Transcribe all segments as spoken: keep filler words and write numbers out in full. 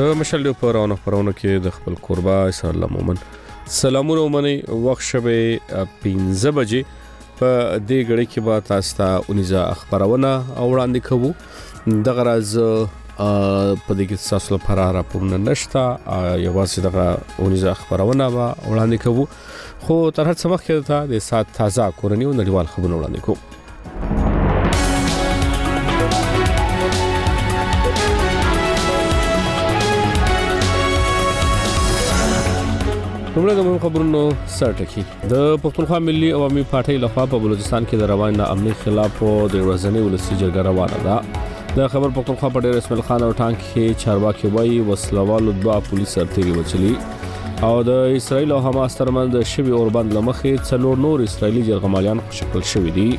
د مشال په راونه پرونه کې د خپل قربا اسر الله مومن سلامونه ومني وخت شبه پنځه بجې په دې غړي کې به تاسو ته اونیزه خبرونه وړاندې کوو د غرض په دې کې تاسو لپاره راپورونه نشته یوازې دغه اونیزه خبرونه به وړاندې کوو خو تر هڅه مخکې ته د سات تازه کورنۍ او نړیوال خبرونه وړاندې کوو. نومره د مهم خبرونو سرټکی د پښتونخوا ملي عوامي پارټۍ لخوا په بلوچستان کې د روان ناامنۍ خلاف د ورځنی ولسي جرګه روانه ده. د خبر پښتونخوا په ډېر اسماعیل خان او ټانک کې چارواکي وایي وسلوالو دوه پولیس سرتیري وچلي او د اسرایل او حماس ترمنځ شوی اوربند لمخې څلور نور اسرایلی جرغمالیان خوشکل شوي دي.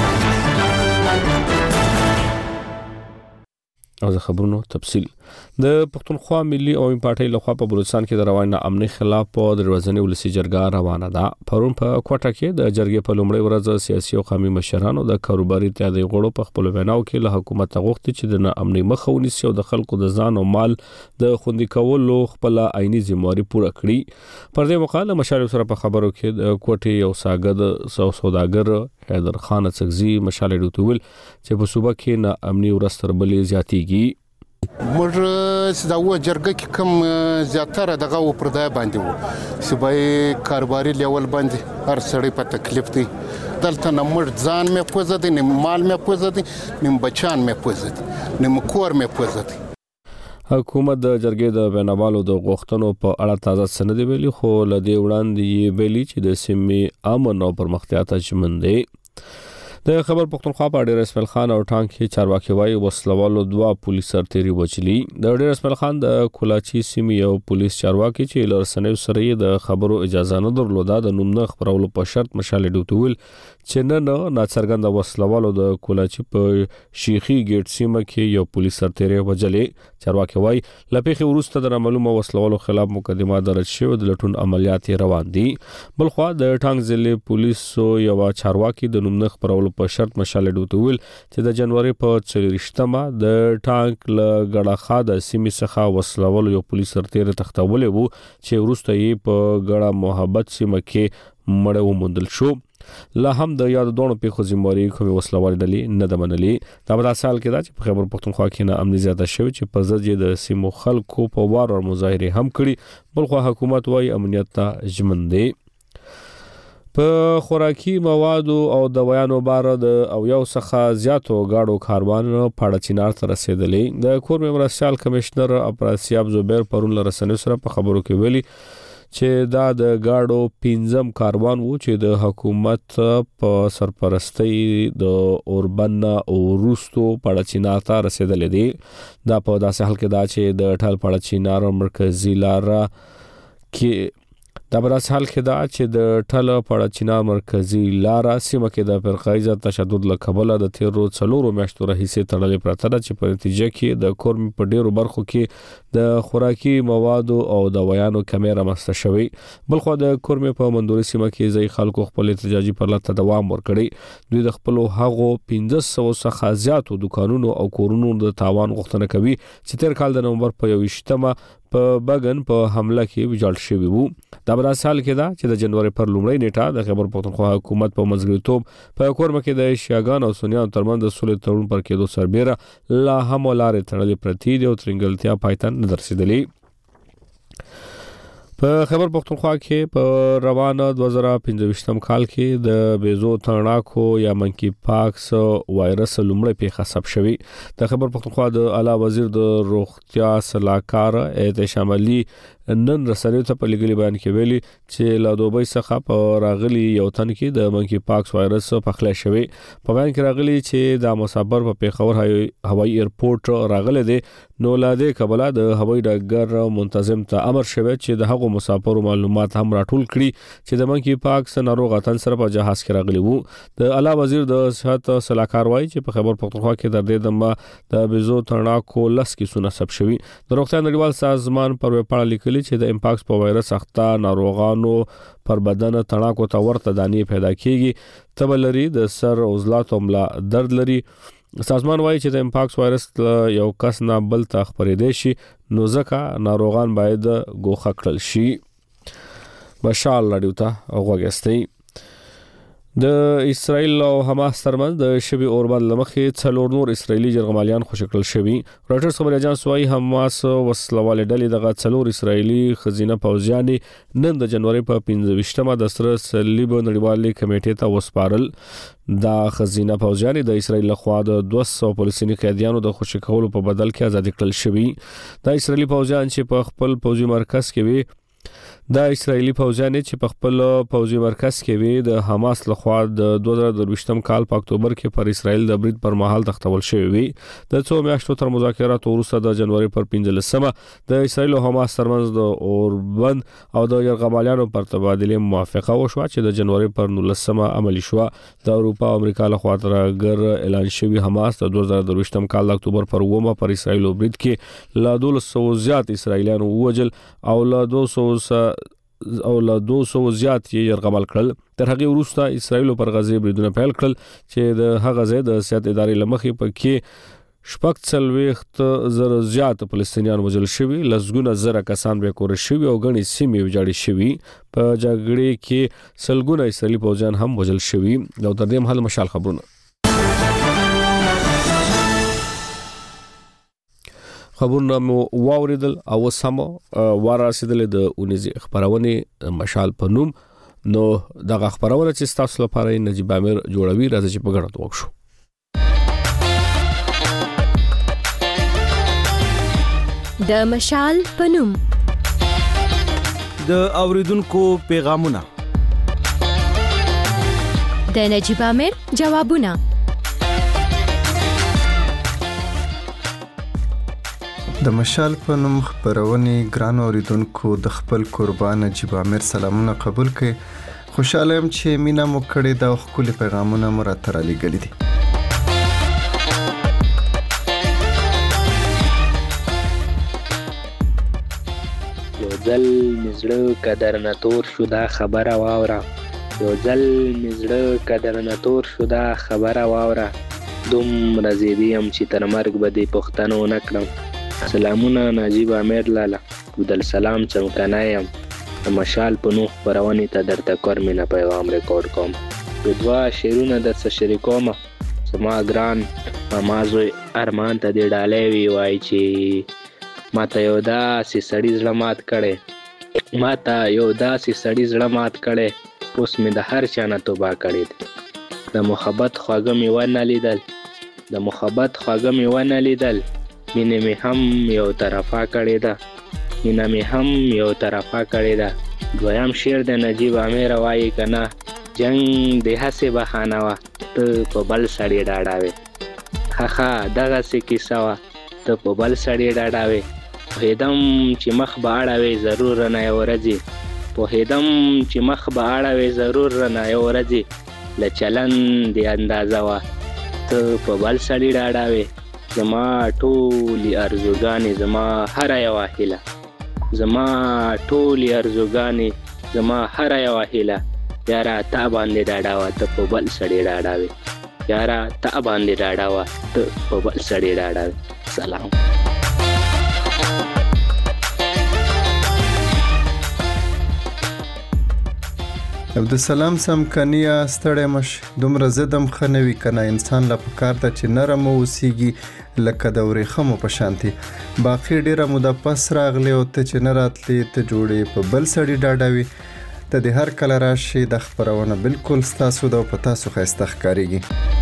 او د خبرونو تفصیل د پښتونخوا ملي عوامي پارټۍ لخوا په بلوچستان کې د روان ناامنۍ خلاف په ورځنی ولسي جرګه روانه ده. پرون په کوټه کې د جرګې په لومړۍ ورځ سیاسي او قومي مشرانو د کاروباري اتحادیې غړو په خپل ویناو کې له حکومت غوښتي چې د ناامنۍ مخه ونیسي او د خلکو د ځان او مال د خوندي کولو خپل عیني ذمہواری پوره کړي. پر دې مقاله مشال سره په خبرو کې د کوټې یو ساګد سو سوداګر حیدر خان څغزي مشال ډوتول چې په صوبه کې ناامنۍ ورستر بلې زیاتېږي. موږ چې دا و جرګه کې کوم زیاتره دغه و پردای باندې وو صوبای کاروباري لیول باندې هر سړی په تکلیف دی. دلته نه موږ ځان مې پوزه دي نه مال مې پوزه دي نه بچان مې پوزه دي نه کور مې پوزه دي. حکومت د جرګې د بینوالو د غوښتنو په اړه تازه سند ویلي خو لدی وړاندې ویلي چې د سیمې امن او پرمختیا ته ژمن دي. د خبر پښتونخوا په ډېر اسماعیل خان او ټانک کې چارواکي وایي وسلوالو دوه پولیس سرتیري وچلي. د ډېر اسماعیل خان د کولاچی سیمې یو پولیس چارواکي چې لرسنیو سره د خبرو اجازه نه درلوده د نوم نه خبرولو په شرط مشال ډوتول چې نه نه ناڅرګند وسلوالو د کولاچی په شيخي ګیټ سیمه کې یو پولیس سرتیري وجلې. چارواکي وایي لپیخي ورسته د معلومه وسلوالو خلاف مقدمه درج شوې د لټون عملیات روان دي. بلخوا د ټانک ضلع پولیسو یو چارواکي د نوم نه خبرولو په شرط مشال ډوتول چې د جنوري په څلورشتمه د ټانک له غړخه د سیمې څخه وسلوالو یو پولیس سرتیري تختولې وو چې ورسته یې په غړه محبت سیمه کې مړ وموندل شو. لا هم د یاد دوه پیښو ذمہواری کومي وسلوال ډلې نه د منلي. دا په سال کې دا چې په خبر پښتونخوا کې نه امنیت زیاته شوی چې په ځای د سیمو خلکو په وار او مظاهره هم کړي. بلخو حکومت وايي امنیت ته ژمن دی. په خوراکي موادو او دوايانو بار د او یو څخه زیاتو گاډو کاروان پاړه چینار ته رسیدلې. د کور مرستيال کمشنر اپراسیاب زبیر پرون لرسنې سره په خبرو کې ویلي چې دا د گاډو پنځم کاروان وو چې د حکومت په سرپرستی د اوربن او روستو پاړه چینار ته رسیدلې دي. دا په داسې حال کې دا چې د ټال پاړه چینار مرکزی لار کې دا برس حال کې دا چې د ټاله پاړه چینار مرکزی لار سیمه کې د فرقایزه تشدد له کبله د تیرو څلورو میاشتو راهیسې تړلې پراته ده چې په نتیجه کې د کورم په ډیرو برخو کې د خوراکي موادو او دوايانو کمی رامنځته شوی. بلخو د کورم په مندوري سیمه کې ځای خلکو خپل احتجاجي پرلته دوام ورکړي. دوی د خپل هغو پنځه سوه څخه زیاتو دکانونو او کورونو د تاوان غوښتنه کوي چې تیر کال د نومبر په یوویشتمه په بغن په حمله کې ویجاړ شوی وو. دا بل سال کې دا چې د جنوري پر لومړۍ نیټه د خبر پښتونخوا حکومت په مزګریتوب په کورم کې د شیاګان او سنیان ترمنځ د سولې تړون پر کېدو سربېره لا هم لارې تړلې پرتی دي او ترنګلتیا پایتن نه درسیدلې. په خبر پښتونخوا کې په روانه دوه زره پنځه کال کې د بیزو تڼاکو یا منکی پاکس وایرس لومړی پیښه ثبت شوی. د خبر پښتونخوا د اعلی وزیر د روغتیا صلاحکار احتشام علي نن رسنیو ته په لګلي بیان کې ویلي چې لا دوبۍ څخه په راغلي یو تن کې د منکی پاکس وایرس پخلی شوی. په بیان کې راغلي چې دا مسافر په پیښور هوایي ایرپورټ راغلی دی نو لا دې قبله د هوایي ډګر منتظم ته امر شوی چې د هغو مسافرو معلومات هم راټول کړي چې د منکی پاکس ناروغ اتن سره په جهاز کې راغلي وو. د اعلی وزیر د صحت صلاحکار وایي چې په خبر پښتونخوا کې د دې دمه د بیزو تڼاکو لس کیسونه ثبت شوي. د روغتیا نړیوال سازمان پر ویبپاڼه لیکلي چې د امپاکس په وایرس اخته ناروغانو پر بدن تڼاکو ته ورته دانې پیدا کیږي. تبه لري، د سر عضلات او ملا درد لري. سازمان وایي چې د امپاکس وایرس یو کس نه بل ته خپرېدای شي نو ځکه ناروغان باید ګوښه کړل شي. مشال رادیو ته غوږ د اسرائیل او حماس ترمنځ د شبي اوربند لمخې څلور نور اسرائیلي جرګمالیان خوشکل شوي. راټرز خبر اجانس وايي حماس وسلواله ډلې دغه څلور اسرائیلي خزینه پوځیان نن د جنوري په پنځه ویشتمه د سره صلیب نړیوالې کمیټې ته وسپارل. دا خزینه پوځیان د اسرائیل لخوا د دوه سوه فلسطیني قیدیانو د خوشکولو په بدل کې آزاد کړل شوي. دا اسرائیلي پوځیان چې په خپل پوځي مرکز کې وي دا اسرائیلي پوځیان چې په خپل پوځي مرکز کې وي د حماس لخوا د دوه زره درویشتم کال په اکتوبر کې پر اسرائیل د برید پر مهال تختول شوی وي. د څو میاشتو تر مذاکراتو وروسته د جنوري پر پنځلسمه د اسرائیل او حماس ترمنځ د اوربند او د یرغمالیانو پر تبادله موافقه وشوه چې د جنوري پر نولسمه عملی شوه. د اروپا او امریکا لخوا ترګر اعلان شوی حماس د دوه زره درویشتم کال د اکتوبر پر اوومه پر اسرائیل برید کې لا دولس سوه زیات اسرائیلیان ووجل او لا دوه سوه او له دوه سوه زیات یې يرغمل کړل. تر هغه وروسته اسرائیل پر غزه بریدونه پیل کړل چې د هغه ځای د سیاست ادارې لمخې پکې شپږ څلوېښت زره زیات فلسطینیان وژل شوي، لسګونه زره کسان بې کوره شوي او غني سیمې ویجاړې شوي. په جګړې کې سلګونه اسرائیلي پوځیان هم وژل شوي. او تر دې مهال مشال خبرونه خبرونه مو واوریدل او سمو واره رسیدل د اونیزي خبرونه مشال په نوم. نو دغه خبرونه چې تاسو لپاره نجیب امیر جوړوي راځي چې په ګډه وکړو. د مشال په نوم د اوریدونکو پیغامونه، د نجیب امیر جوابونه، د مشال په نوم خبرونه ګران اوریدونکو د خپل قربان نجیب امیر سلامونه قبول کړئ. خوشاله يم چې مینا مو کړې دا خپل پیغامونه مو راته را لېږلي دي. یو ځل مزړه قدر نه تور شو دا خبره واوره، یو ځل مزړه قدر نه تور شو دا خبره واوره، دومره زیدي یم چې تر مرګ به دې پوښتنه ونه کړم. سلامونه نجیب امیر لاله، عبدالسلام چمکنی یم. د مشال په نوم خپرونې ته درته کور مینه پیغام ریکارډ کوم. د دوه شعرونه درڅه شریکومه. زما ګران ماما زوی ارمان ته دې ډالۍ وي، وایي چې ماته یو داسې سړي زړه مات کړی، ماته یو داسې سړي زړه مات کړی، اوس مې د هر چا نه توبه کړې ده. د محبت خواږه مې ونه لیدل، د محبت خواږه مې ونه لیدل، مینه می هم یو طرفه کړی ده، مینه می هم یو طرفه کړی ده. دویم شعر د نجیب امیر وایي کنه، جنگ د هڅې بهانه وه، ته په بل سړی ډاډاوې. خخا دغه څه کیسه وه، ته په بل سړی ډاډاوې. پوهېدم چې مخ به اړوې ضرور رانه یو ورځې، پوهېدم چې مخ به اړوې ضرور رانه یو ورځې، له چلند دې اندازه وه، ته په بل سړی ډاډاوې. زما ټولې ارزوګانې، زما هره یوه هیله، زما ټولې ارزوګانې، زما هره یوه هیله، یاره تا باندې ډاډه وه، ته په بل سړی ډاډه وې، یاره تا باندې ډاډه وه، ته په بل سړی ډاډه وې. سلام. عبدالسلام سمکنیا ستړی مش، دومره زدم خنوي کنه انسان لا پکار ته چې نرم اوسېږي لکه د ورېښمو په شانتي. باقي ډیره موده پس راغلی او ته چې نه راتلې ته جوړې په بل سړي ډاډوي. ته د هر کله راشي د خپرونه بالکل ستاسو ده او په تاسو ښایسته ښکارېږي.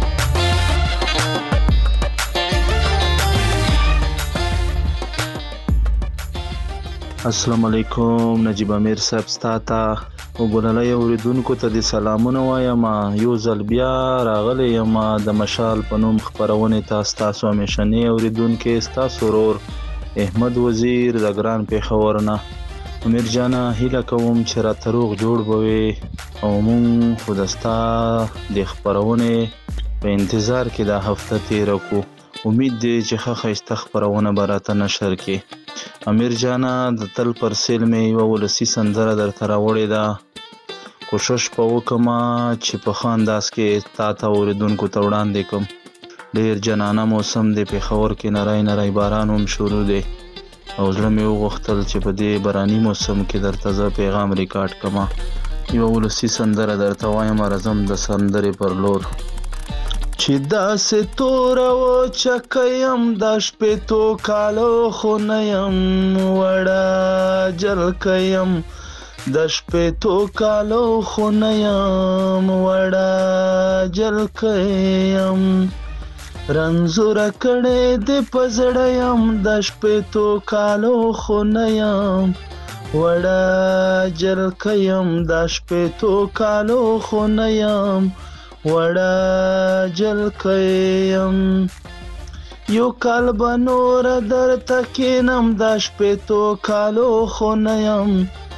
السلام علیکم نجیب امیر صاحب، ستا ته وګورلای اوریدونکو ته د سلامونه وایم. یو ځل بیا راغلی یم د مشال په نوم خپرونې ته. ستاسو همیشنی اوریدونکی ستاسو ورور احمد وزیر د ګران پېښور نه. امیر جانه هیله کوم چې راته روغ جوړ به وي او مونږ خو د ستا د خپرونې په انتظار کې دا هفته تېره کړو. امید دی چې ښه ښایسته خپرونه به راته نشر کړي. امیر جانه د تل پر سیل مې یوه ولسي سندره درته راوړې ده، کوشش به وکړم چې په ښه انداز کې تا ته اوریدونکو ته وړاندې کړم. ډېر جنانه موسم دی، پېښور کې نری نری باران هم شروع دی. او زړه مې وغوښتل چې په دې باراني موسم کې درته زه پیغام ریکارډ کما. یو ولسي سندره درته وایم راځم د سندرې پر لور. چې داسې توره وچکه یم د شپېتو کالو خو نه یم وړه جلکه یم د شپېتو کالو خو نه یم وړه جلکه یم رنځوره کړې دې په زړه یم د شپېتو کالو خو نه یم وړه جلکه یم د شپېتو کالو خو نه یم وړه جلکه یم یو کال به نوره درته کښېنم د شپېتو کالو خو نه یم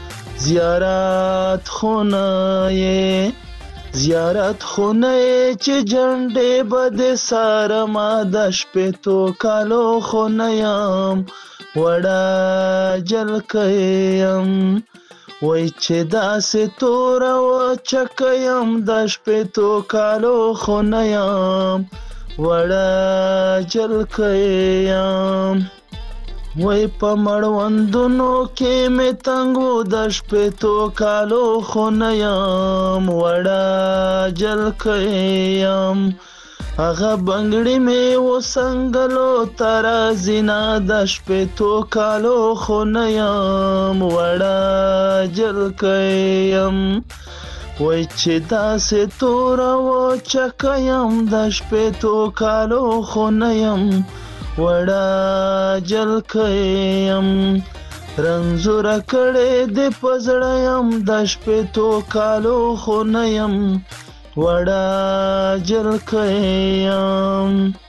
زیارت خونه یې زیارت خونه یې چې جنډې به دې څارمه د شپېتو کالو خو نه یم وړه جلکه یم وای چې داسې توره وچکه یم د شپېتو کالو خو نه یم وړه جلکه یم وای په مړوندونو کې مې تنګ و د شپېتو کالو خو نه یم وړه جلکه یم هغه بنګړي مې وسنګلو ته راځي نه د شپېتو کالو خو نه یم وړه جلکه یم وای چې داسې توره وچکه یم د شپېتو کالو خو نه یم وړه جلکه یم رنځوره کړې دې په زړه یم د شپېتو کالو خو نه یم وړه جلکه یم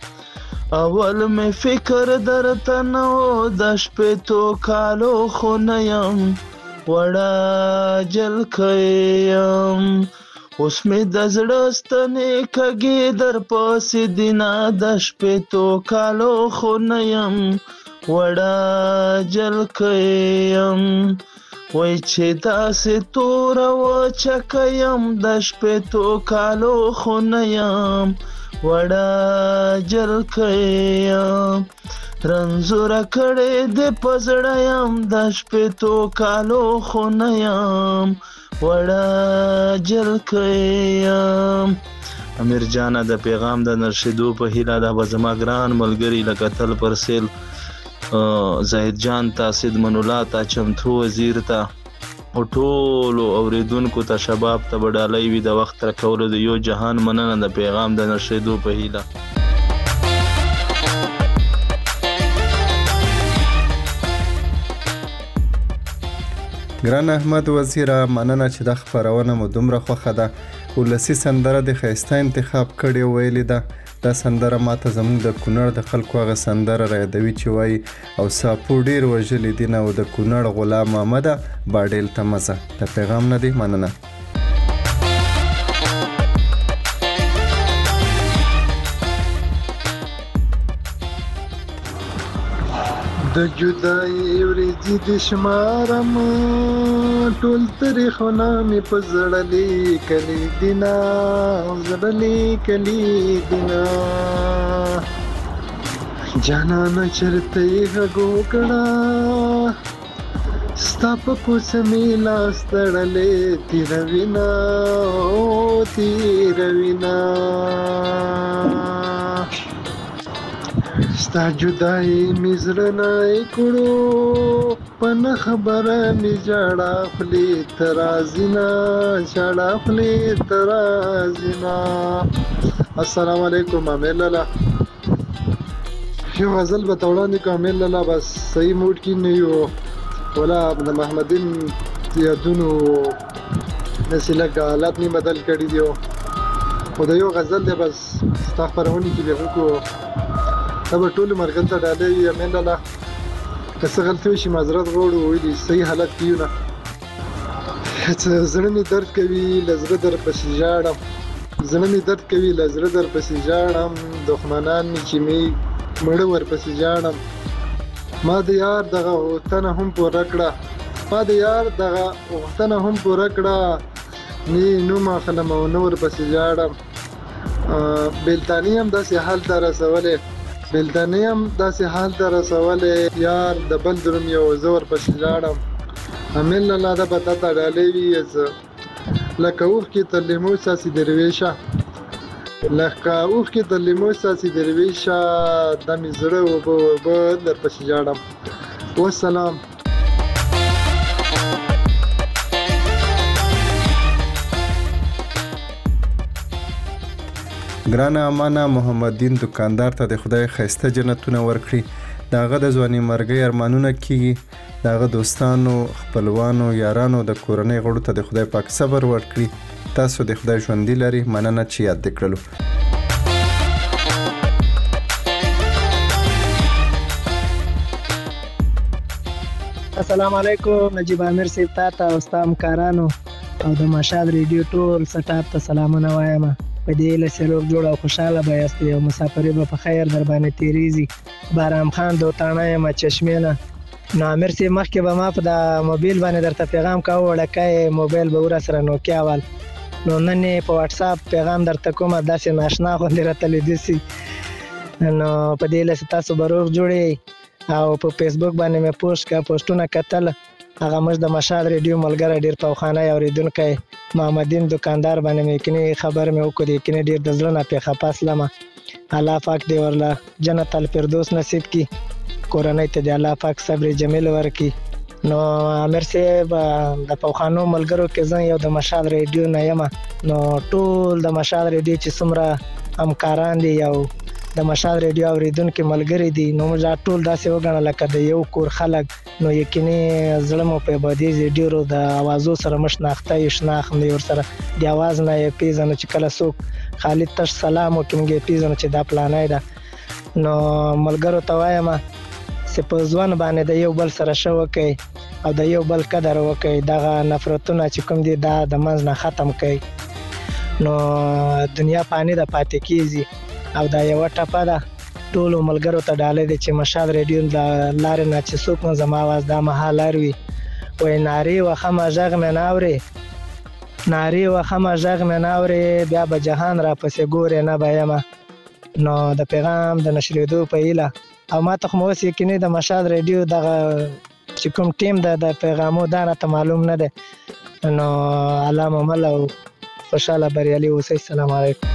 اول مې فکر درته نه و د شپېتو کالو خو نه یم وړه جلکه یم اوس مې د زړه ستنې کږې در پسې دي نه د شپېتو کالو خو نه یم وړه جلکه یم وای چې داسې توره وچکه یم د شپېتو کالو خو نه یم وړه جلکه یم رنځوره کړې دې په زړه یم د شپېتو کالو خو نه یم وړه جلکه یم. امیر جانه د پیغام د نرشدو په هیله دا به زما ګران ملګري لکه تل پر سیل زاهد جان ته سید من الله ته چمتو وزیر ته او ټولو اوریدونکو ته شباب ته به ډالۍ وي د وخت راکولو د یو جهان مننه د پیغام د نرشدو په هیله. ګران احمد وزیره مننه چې د خبرونه مو دومره خوښه ده. ولسی سندره د ښایسته انتخاب کړې ویلې ده. دا سندره ماته زموږ د کونړ د خلکو هغه سندره رايادوي چې وایي او ساپو ډېر وژلي دي نه او د کونړ غلام محمده باډیل ته مزه. د پیغام نه دی مننه. د جدای ورځې د شمارم ټول تاریخونه مې په زړه لیکلي دي نه زړه لیکلي دي نه جانانه چېرته یې غږ وکړه ستا په کوڅه مې لاس تړلی تېروي نه او تېروي نه ستا جدای مې زړه نه کړو په نه خبره مې ژړا خولې ته راځي نه ژړا خولې ته راځي نه. السلام علیکم امیر لالا. یو غزل به ته وړاندې کړم امیر لالا. بس صحیح موډ کې نه یو ولا د محمدین یادونو داسې لږ حالات مې بدل کړي دي خو د یو غزل دی بس ستا خپرونې کې بیا وکړو دا به ټولو مرګل ته ډالۍ وي امین لالا. که څه غلطي وشي معذرت غواړو ویلي صحیح حالت کې یو نه زړه مې درد کوي له زړه در پسې ژاړم زړه مې درد کوي له زړه در پسې ژاړم دښمنان مې چې مې مړه ورپسې ژاړم ما د یار دغه غوښتنه هم پوره کړه ما د یار دغه غوښتنه هم پوره کړه نه نوم اخلم او نه ورپسې ژاړم. بیلتاني هم داسې حال ته رسولی بلدنې هم داسې حال ته رسولی یار د بل دروم یو زور پسې لاړم امیل الله د به تا ته ډالۍ وي زه لکه اوښکې تر لیمو څاڅي درویشه لکه اوښکې تر لیمو څاڅي درویشه د مې زړه اوبه اوبه در پسې ژاړم والسلام. ګرانه امانه محمد دین دکاندار ته د خدای خیسته جنتونه ورکړي داغه د ځواني مرګي ارمانونه کیږي داغه دوستانو خپلوانو یارانو د کورنۍ غړو ته د خدای پاک صبر ورکړي تاسو د خدای ژوندۍ لري مننه چې یاد کړلو. السلام علیکم نجیب امیر صاحب تاسو او ستاسو همکارانو او د مشال ریډیو ټول سټاپ ته سلامونه وایم. په دې لسه روغ جوړ او خوشاله به یاست او مسافرې به په خیر در باندې تیریږي. بارام خان دوتانه یم چشمینه. نو امیر صاحب مخکې به ما په د موبایل باندې درته پیغام کاوه وړکای موبایل به ور سره نوکیا وال نو نن په واتس اپ پیغام درته کوم داسې ناشنا غوندې راته لیدل سي نو په دې لسه تاسو به روغ جوړي او په فیسبوک باندې مې پوسټ کا پوسټونه کتل هغه مش د مشال ریډیو ملګری ډیر په خوانه اوریدونکو محمد دین دکاندار باندې مې کني خبر مې وکړې کني ډیر د ځلنا په خپاسلمه الله پاک دی ورلا جنت الفردوس نصیب کی کورنۍ ته دی الله پاک صبر جمیل ورکی. نو امیر صاحب د پوخانو ملګرو کې ځان یو د مشال ریډیو نه یم نو ټول د مشال ریډیو چې څومره همکاران دي یو د مشال ریډیو اوریدونکو ملګری دي نو موږ ټول داسې وګڼل لکه د یو کور خلک نو یقیني زړه مو په بادي ډیرو د اوازو سره مشناخته یې شناخ مې ور سره د आवाज نه یې پیژنو چې کله څوک خالد تش سلام وکړي پیژنو چې دا پلانای ده نو ملګرو ته وایم چې په ځوان باندې د یو بل سره شو کوي او د یو بل قدر وکړي دغه نفرتونه چې کوم دي دا د منځ نه ختم کړي نو دنیا پانی د پاتې کیږي او دا یو ټپه ده ټول ملګرو ته ډالې دي چې مشال ریډیو د لارې نه چې څوک زما आवाज دا مهالر وي وای ناری وخمه ژغ مې ناوري ناری وخمه ژغ مې ناوري بیا به جهان را پسې ګورې نه بایم نو د پیغام د نشریدو په ایله او ما ته مو وسی کینې د مشال ریډیو دغه چې کوم ټیم د د پیغامو دا نه معلوم نه ده نو علامه مل او خوشاله بریالي اوسئ. السلام علیکم.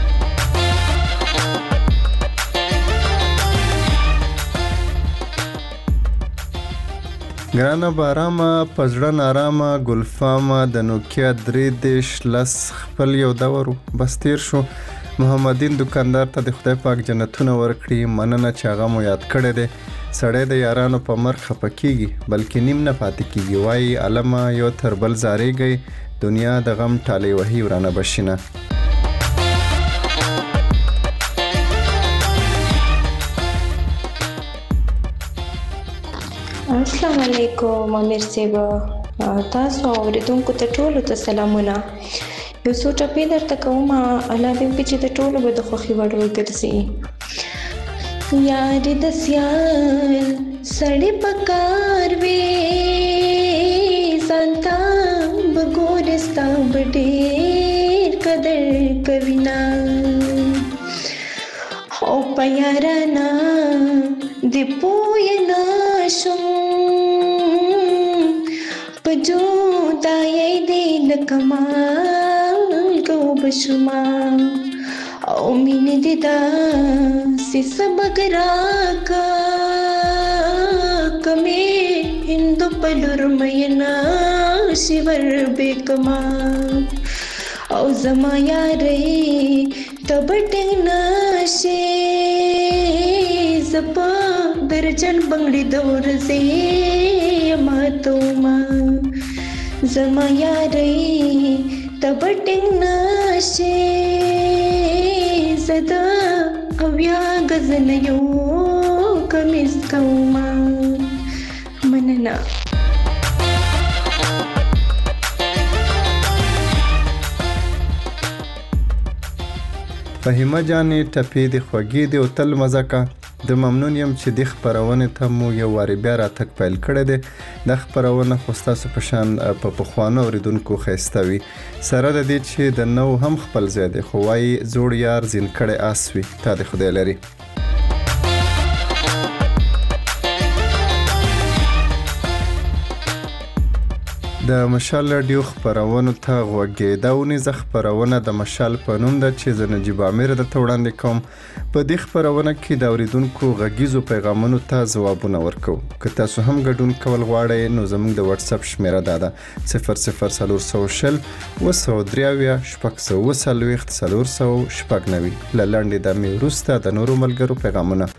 ګرانه بارامه پزړه نارامه ګلفامه د نوکیا درې دیش لس خپل یو دور بس تیر شو محمد دین دکاندار ته د خدای پاک جنتونه ورکړي مننه چې هغه مو یاد کړی دی سړی د یارانو په مرګ خفه کیږي بلکې نیم نه پاتې کیږي وایي علمه یو تر بل زاریږي دنیا د غم ټالۍ وهي ورانه بشینه. السلام علیکم امیر صاحب تاسو اوریدونکو ته ټولو ته سلامونه. یو څو ټپې درته کوم الله دې وکړي چې د ټولو به د خوښي وړ وګرځي. یار د سیال سړی پکار وې ځانته بګورستا بډېر قدر کوي نه او پیارانا دی پوی ناشم پجو دای دی لکمال کو بشما او مین دی دا سی سبگرا کا کمی هندو پلور مینا شیور بیکما او زما یاری تبټنګ نشي زپا درجن بنگړي دور زه ما توما زما یاری تبټنګ نشي زدا اویا غزل یو کمیس کوما مننا. فهیمه جانې ټپې د خوږې دی او تل مزه کا د ممنون یم چې د خبرونه ته مو یو واری بیا راتک پیل کړی دی د خبرونه خو ستاسو په شان په پخوانو اوریدونکو ښایسته وي سره د دې چې د نو هم خپل ځای دی خو وایي زوړ یار زین کړی آس وي تا د خدای لري. د مشال رادیو خبرونو ته غوږی دا ونیزه خبرونه د مشال په نوم ده چې زه نجیب عامر درته وړاندې کوم. په دې خبرونه کې د اوریدونکو غږیزو پیغامونو ته ځوابونه ورکو. که تاسو هم ګډون کول غواړئ نو زموږ د واتس اپ شمیره دا ده صفر صفر څلور سوه شل اوه سوه درې اویا شپږ سوه اوه څلوېښت څلور سوه شپږ نوي. له لنډې دمې وروسته د نورو ملګرو پیغامونه.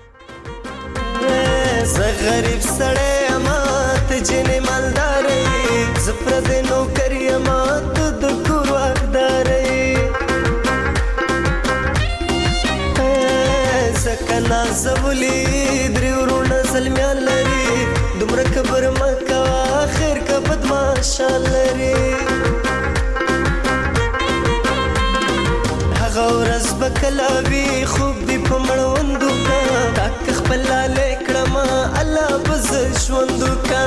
زه غریب سړی یم ته جنې مالدارې زه پردی نوکر یم ته د کور واکدارې ځکه نازولي درې وروڼه زلمیان لري دومره کبر مه کوه خیر که بدماشان لري هغه ورځ به کله وي خوب دي په مړوندو که تاک خپل لالی کړمه الله به زه ژوندو که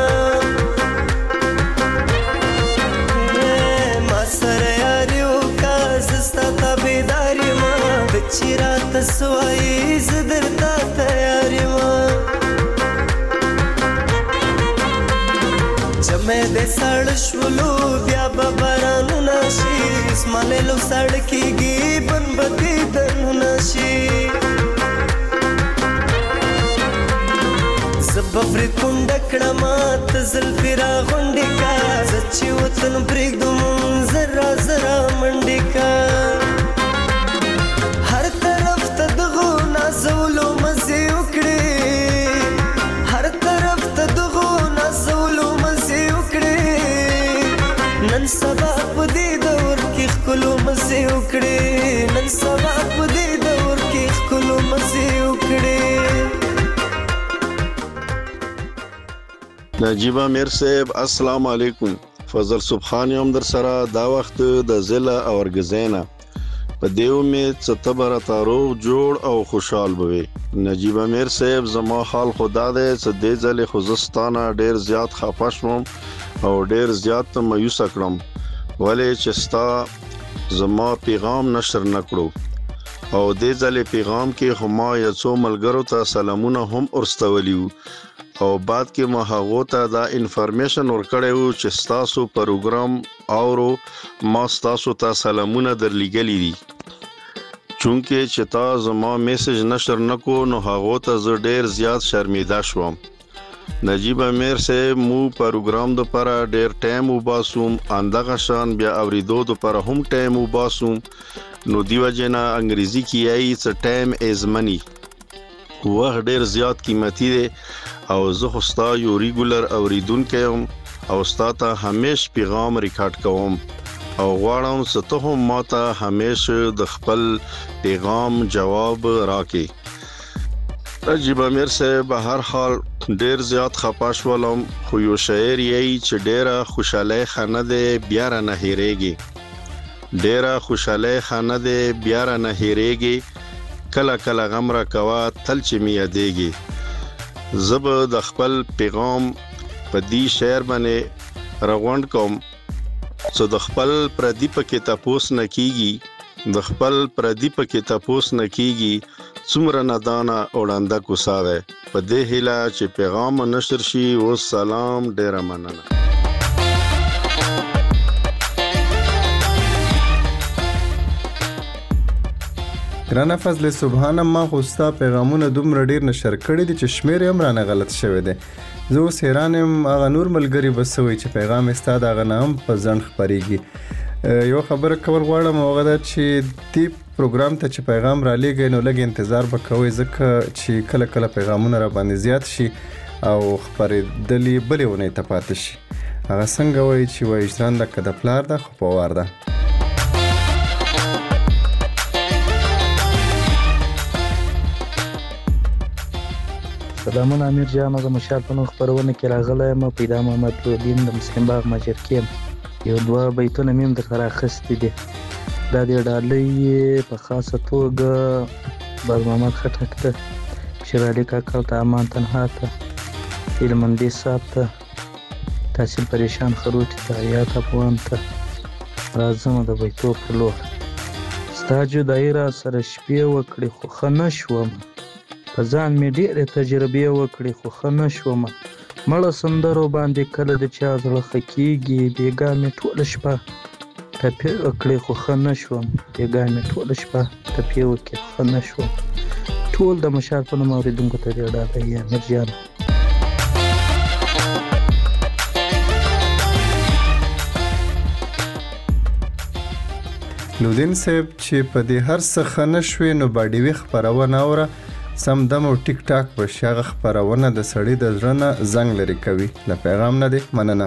ما سره یاري وکړه زه ستا تابعدار یم ته چې راته څه وایي زه درته تیار یم جمع د ساړه شولو بیا به بارانونه شي زما لیلو ساړه کېږي بن به دیدنونه شي زه به پرې کونډه کړمه ته زلفې راغونډې که زه چې وطن پرېږدم زره زره منډې که هر طرف ته دغو نازولو مزې وکړې هر طرف ته دغو نازولو مزې وکړې نن سبا په دې دور کې ښکلو مزې وکړې نن سبا په دې دور کې ښکلو مزې وکړې. نجیب عامر صاحب السلام علیکم. فضل سبحان یم در سره دا وخت د ضلع اورګزینا په دیو می ستبر تاروغ جوړ او خوشحال بوي. نجیب عامر صاحب زما حال خدا دې څه دې ځلې خوزستانه ډیر زیات خفه شوم او ډیر زیات مایوس کړم ولې چې ستا زما پیغام نشر نکړو او دې ځلې پیغام کې هما یو څو ملګرو ته سلامونه هم ورستولیو او بعد کې ما هغه ته دا انفارمیشن ورکړیو چې ستاسو پروګرام اورو ما ستاسو ته سلامونه درلګلی دي چونکه چې تا زما میسج نشر نکو نو هغه ته زه ډیر زیات شرمېده شوم. نجیب عامر صاحب مو پروګرام د پر ډیر ټایم وباسوم اندغه شان بیا اوریدو د پر هم ټایم وباسوم نو دیو جنا انګریزي کې ای څ ټایم از منی وخت ډیر زیات قیمتي دی او زه خو ستا یو ریګولر اوریدونکی یم او ستا ته همیش پیغام ریکارډ کوم او غواړم چې ته هم ماته همیش د خپل پیغام جواب راکې. نجیب عامر صاحب په هر حال ډیر زیات خپه شولم خو یو شاعر یې چې ډیره خوشاله خانه دی بیا را نه هېرېږي ډیره خوشاله خانه دی بیا را نه هېرېږي کله کله غم را کوا تل چې می یادېږي. زب د خپل پیغام په دې شعر باندې راغونډ کوم څو د خپل پردی پکې تاسو نه کیږي د خپل پردی پکې تاسو نه کیږي څومره ندانه وړاندې کوساوي په دې هیله چې پیغام نشر شي او سلام ډیر مننه. ګرانه فضل سبحان ما خوستا پیغامونه دومره ډیر نشر کړي دي چې شمیر هم رانه غلط شوی دی. زه اوس حیران یم هغه نور ملګري بسوي چې پیغام استاد هغه نه هم په ځنډ خپرېږي. یو خبره کول غواړم هغه ده چې دې پروګرام ته چې پیغام را لېږئ نو لږ انتظار به کوئ ځکه چې کله کله پیغامونه را باندې زیات شي او خپرېدلې بلې اونۍ ته پاتې شي. هغه څنګه وایي چې وایي ژرنده که د پلار ده خو په وار ده. سلامونه امیر جان د مشال په نوم خبرونه کې راغلی یم پیدا محمد الدین د مسلم باغ مجر کې یو دوه بیتونه مې هم درته راخیستي دي. دا د ډالۍ په خاصه توګه باز محمد خټک ته شیر علي کاکا ته امان تنها ته هلمندي صاحب ته تحصیل پریشان خروټي ته حیات افغان ته راځم د بیتو په لور. ستا جدایي را سره شپې وکړې خو ښه نه شوم په ځان مې ډېرې تجربې وکړې خو ښه نه شوم مړه سندرو باندې کله د چا زړه ښه کېږي، بېګا مې ټوله شپه ټپې وکړې خو ښه نه شوم، بېګا مې ټوله شپه ټپې وکړې خو ښه نه شوم. ټول د مشال په نوم اورېدونکو ته دې ډاډه یم امیر جان. نودین صاحب چې په دې هر څه ښه نه شوې نو باډیوي خپرونه اوره سم دم او ټیک ټاک په شغه خپرونه د سړی د زړه نه زنګ لري کوي. له پیغام نه دی مننه.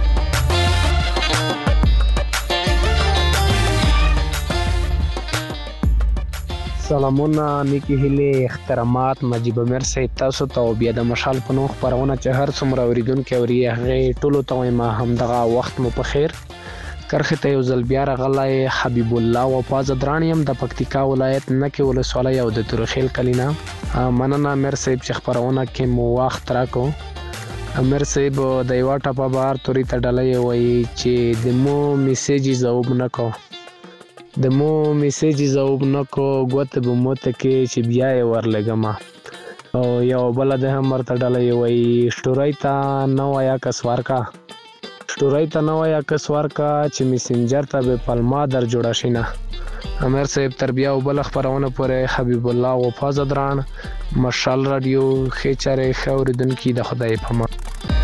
سلامونه، نیکی هیلې، احترامات مجیب امیر صاحب تاسو ته او بیا د مشال په نوم خپرونه چې هر څومره اورېدونکي اوري هغې ټولو ته وایم همدغه وخت مو په خیر. کرخې ته یو ځل بیا راغلی حبیب الله وفا زدران یم د پکتیکا ولایت نکې ولسوالۍ او د تورخیل کلي نه. مننه امیر صاحب چې خپرونه کې مو وخت راکړو. امیر صاحب د یوه ټپه بهر تورې ته ډله یې وایي چې د مو میسیج یې ځواب نه کو، د مو میسیج یې ځواب نه کو، ګوتې به مو ته کې چې بیا یې ورلېږمه. او یو بله د هم ورته ډله یې وایي شټورۍ ته نه وایه کسوار کا، شټورۍ ته نه وایه کسوار کا چې میسنجر ته به پلما در جوړه شي نه. امیر صاحب تر بیا او بله خپرونه پورې حبیب الله وفا زدران، مشال راډیو، ښې چارې، ښه اورېدونکي، د خدای په امان.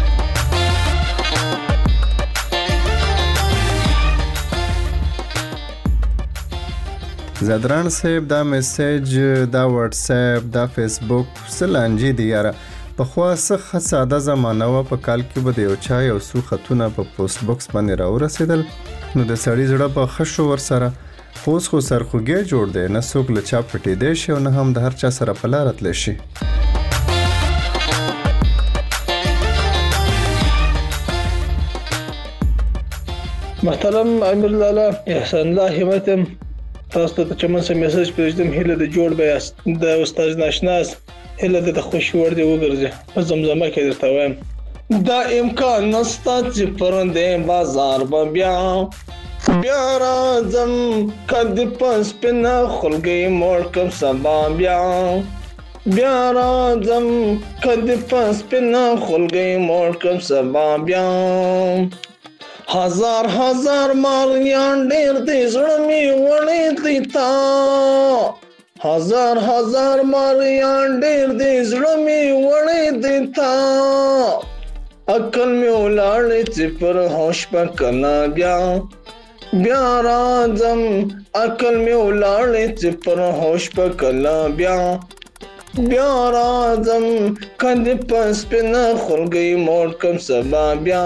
زدران صاحب دا میسیج، دا واتس اپ، دا فیسبوک څه لانجې دي یاره. پخوا څه ساده زمانه وه، په کال کې به د یو چا یو څو خطونه په پوسټ بوکس باندې راورسېدل نو د سړي زړه به ښه شو ورسره. خو اوس خو سرخوږی جوړ دی، نه څوک له چا پټېدی شي او نه هم د هر چا سره په لاره تلی شي. محترم امیر لالا احسان الله همت یم. تاسو ته چمن سره میسج پرېږدم، هیله د جوړ به یاست، د استاد ناشناس هیله د خوشي وړ دی وګرځي په زمزمه کې درته وایم دا امکان نسته چې پر دې بازار به بیا بیا راځم کدی پس پنه خلګي موړ کوم سبا بیا بیا راځم کدی پس پنه خلګي موړ کوم سبا بیا هزار هزار مالیان ډېر دې زړه مې وړې دی تا هزار هزار مالیان ډېر دې زړه مې وړې دی تا عقل مې ولاړې چې پر هوش په کله بیا بیا راځم عقل مې ولاړې چې پر هوش په کله بیا بیا راځم کدی پس پنه خلګي موړ کوم سبا بیا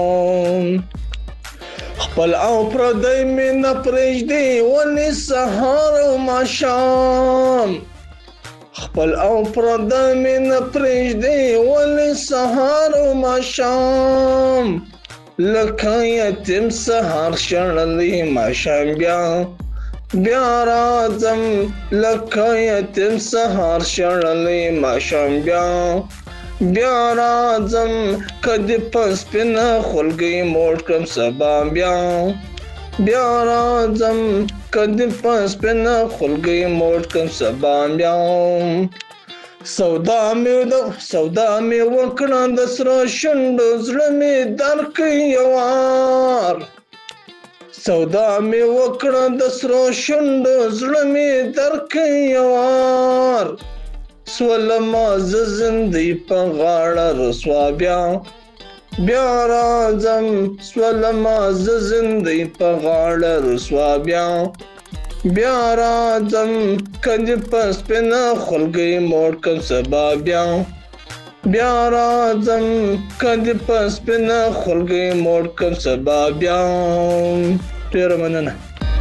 خپل او پردی مې نه پرېږدي ولې سهار او ماښام خپل او پردی مې نه پرېږدي ولې سهار او ماښام لکه یتیم سهار شړلی ماښام بیا بیا راځم لکه یتیم سهار شړلی ماښام بیا بیا راځم کدی پس پنه خلګي موړ کړم سبا بیا بیا راځم کدی پس پنه خلګي موړ کړم سبا بیا سودا مې د سودا مې وکړه د سره شونډو زړه مې درکړ یوار سودا مې وکړه د سره شونډو زړه مې درکړ یوار سولما ز زندګي په غاړه رسوا بیا بیا راځم سولما ز زندګي په غاړه رسوا بیا بیا راځم کدی پس پنه خلګي موړ کوم سبا بیا بیا راځم کدی پس پنه خلګي موړ کوم سبا بیا. ډېره مننه.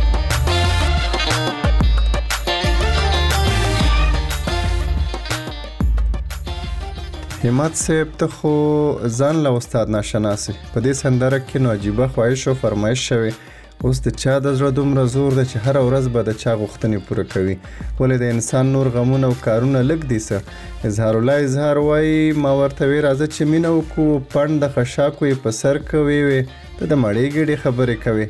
همت صاحب ته خو ځان له استاد ناشناسي په دې سندره کې نو عجیبه خواهش او فرمایش شوی. اوس د چا د زړه دومره زور ده چې هر ورځ به د چا غوښتنې پوره کوي. ولې د انسان نور غمونه او کارونه لږ دي څه. اظهار الله اظهار وایي ما ورته وی راځه چې مینه وکړو پڼ د خشاکو یې په سر کوي وې ته د مړې ګېډې خبرې کوي.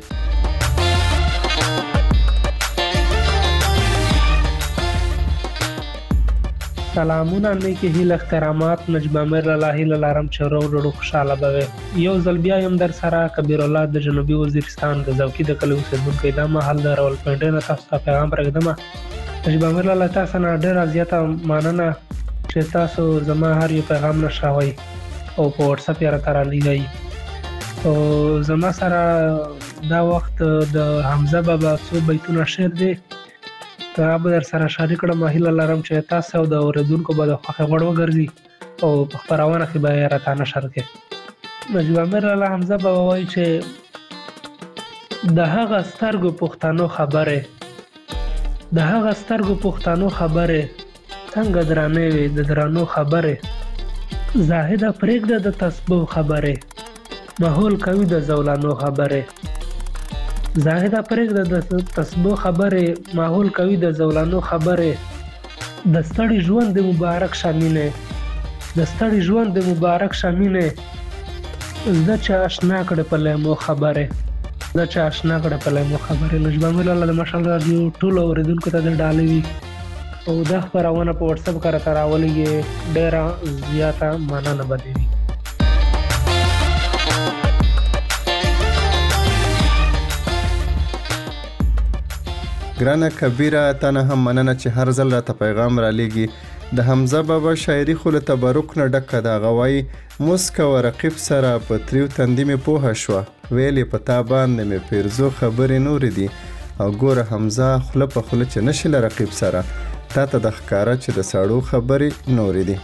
سلامونه نیکی هیله احترامات نجیب امیر له هیله لرم چې ورو ورو خوشاله به یو ځل بیا یم در سره کبیر الله د جنوبي وزیرستان د زوکی د کلي اوسیدونکی دا مهال د راولپنډۍ نه تاسو ته پیغام پرېږدم نجیب امیر له تاسو نه ډېره زیاته مننه چې تاسو زما هر یو پیغام نشراوئ او په واتساپ یې راته رالیږئ او زما سره دا وخت د حمزه بابا څو بیتونه شعر دی هغه به در سره شریک کړم هیله لرم چې تاسو او د اورېدونکو به د خوښې وړ وګرځي او په خپرونه کې به یې راته نشر کړي نجیب امیر له حمزه بابا وایي چې د هغه سترګو پښتنو خبرې د هغه سترګو پښتنو خبرې څنګه درانې وي د درانو خبرې زاهده پرېږده د تسبو خبرې ماحول کوي د زولانو خبرې زاهده پرېږده د تسبو خبرې ماحول کوي د زولانو خبرې د ستړي ژوند د مبارک شامینې د ستړي ژوند د مبارک شامینې زه چې اشنا کړې په لیمو خبرې زه چې اشنا کړې په لیمو خبرې نجیب امیر الله د مشال راډیو ټولو اورېدونکو ته د ډالۍ وي او دا خپرونه په واتساپ کې راته راولېږئ ډېره زیاته مننه به دې وي ګرانه کبیره تا نه هم مننه چې هر ځل راته پیغام را لیږي د حمزه بابا شاعري خو له تبرک نه ډکه ده هغه وایي مسکه و رقیب سره په تریو تندي مې پوهه شوه ویلې په تا باندې مې پیرزو خبرې نورې دي او ګوره حمزه خوله په خوله چې نشي له رقیب سره تا ته د ښکاره چې د سړو خبرې نورې دي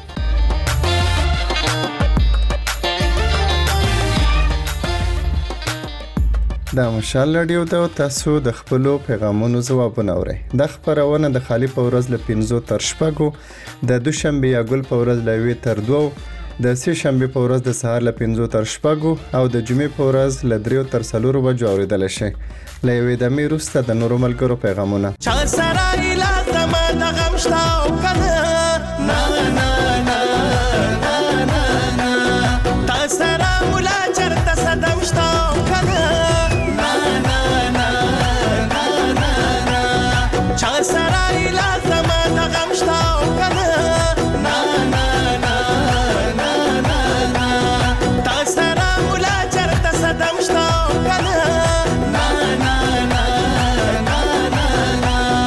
دا مشال راډیو ته تاسو د خپلو پیغامونو ځوابونه اورئ دا خپرونه د خالي په ورځ له پنځو تر شپږو د دوشنبې یا ګل په ورځ له یوې تر دوو د سې شنبې په ورځ د سهار له پنځو تر شپږو او د جمعې په ورځ له دریو تر څلورو بجو اورېدلی شئ له یوې دمې وروسته د نورو ملګرو پیغامونه چا سره ایله زما د غم شته او کنه نه نه نه نه نه تا سره ملا چرته صدم شته او کنه چا سره ایله زما د غم شته او کنه نه نه نه نه نه تا سره ملا چرته صدم شته او کنه نه نه نه نه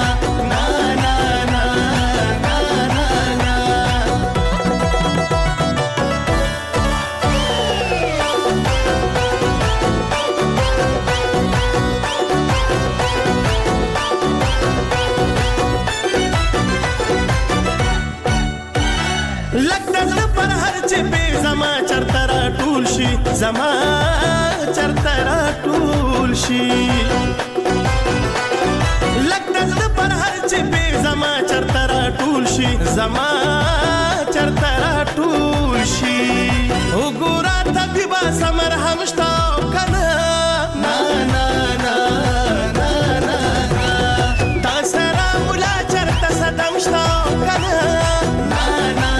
زما چرته را ټول شي زما چرته را ټول شي لک دل پر هر چې به زما چرته را ټول شي زما چرته را ټول شي وګورا طبيبا سمر همشتا کنه نا نا نا نا نا تا سره مولا چرته صدم شتا کنه نا نا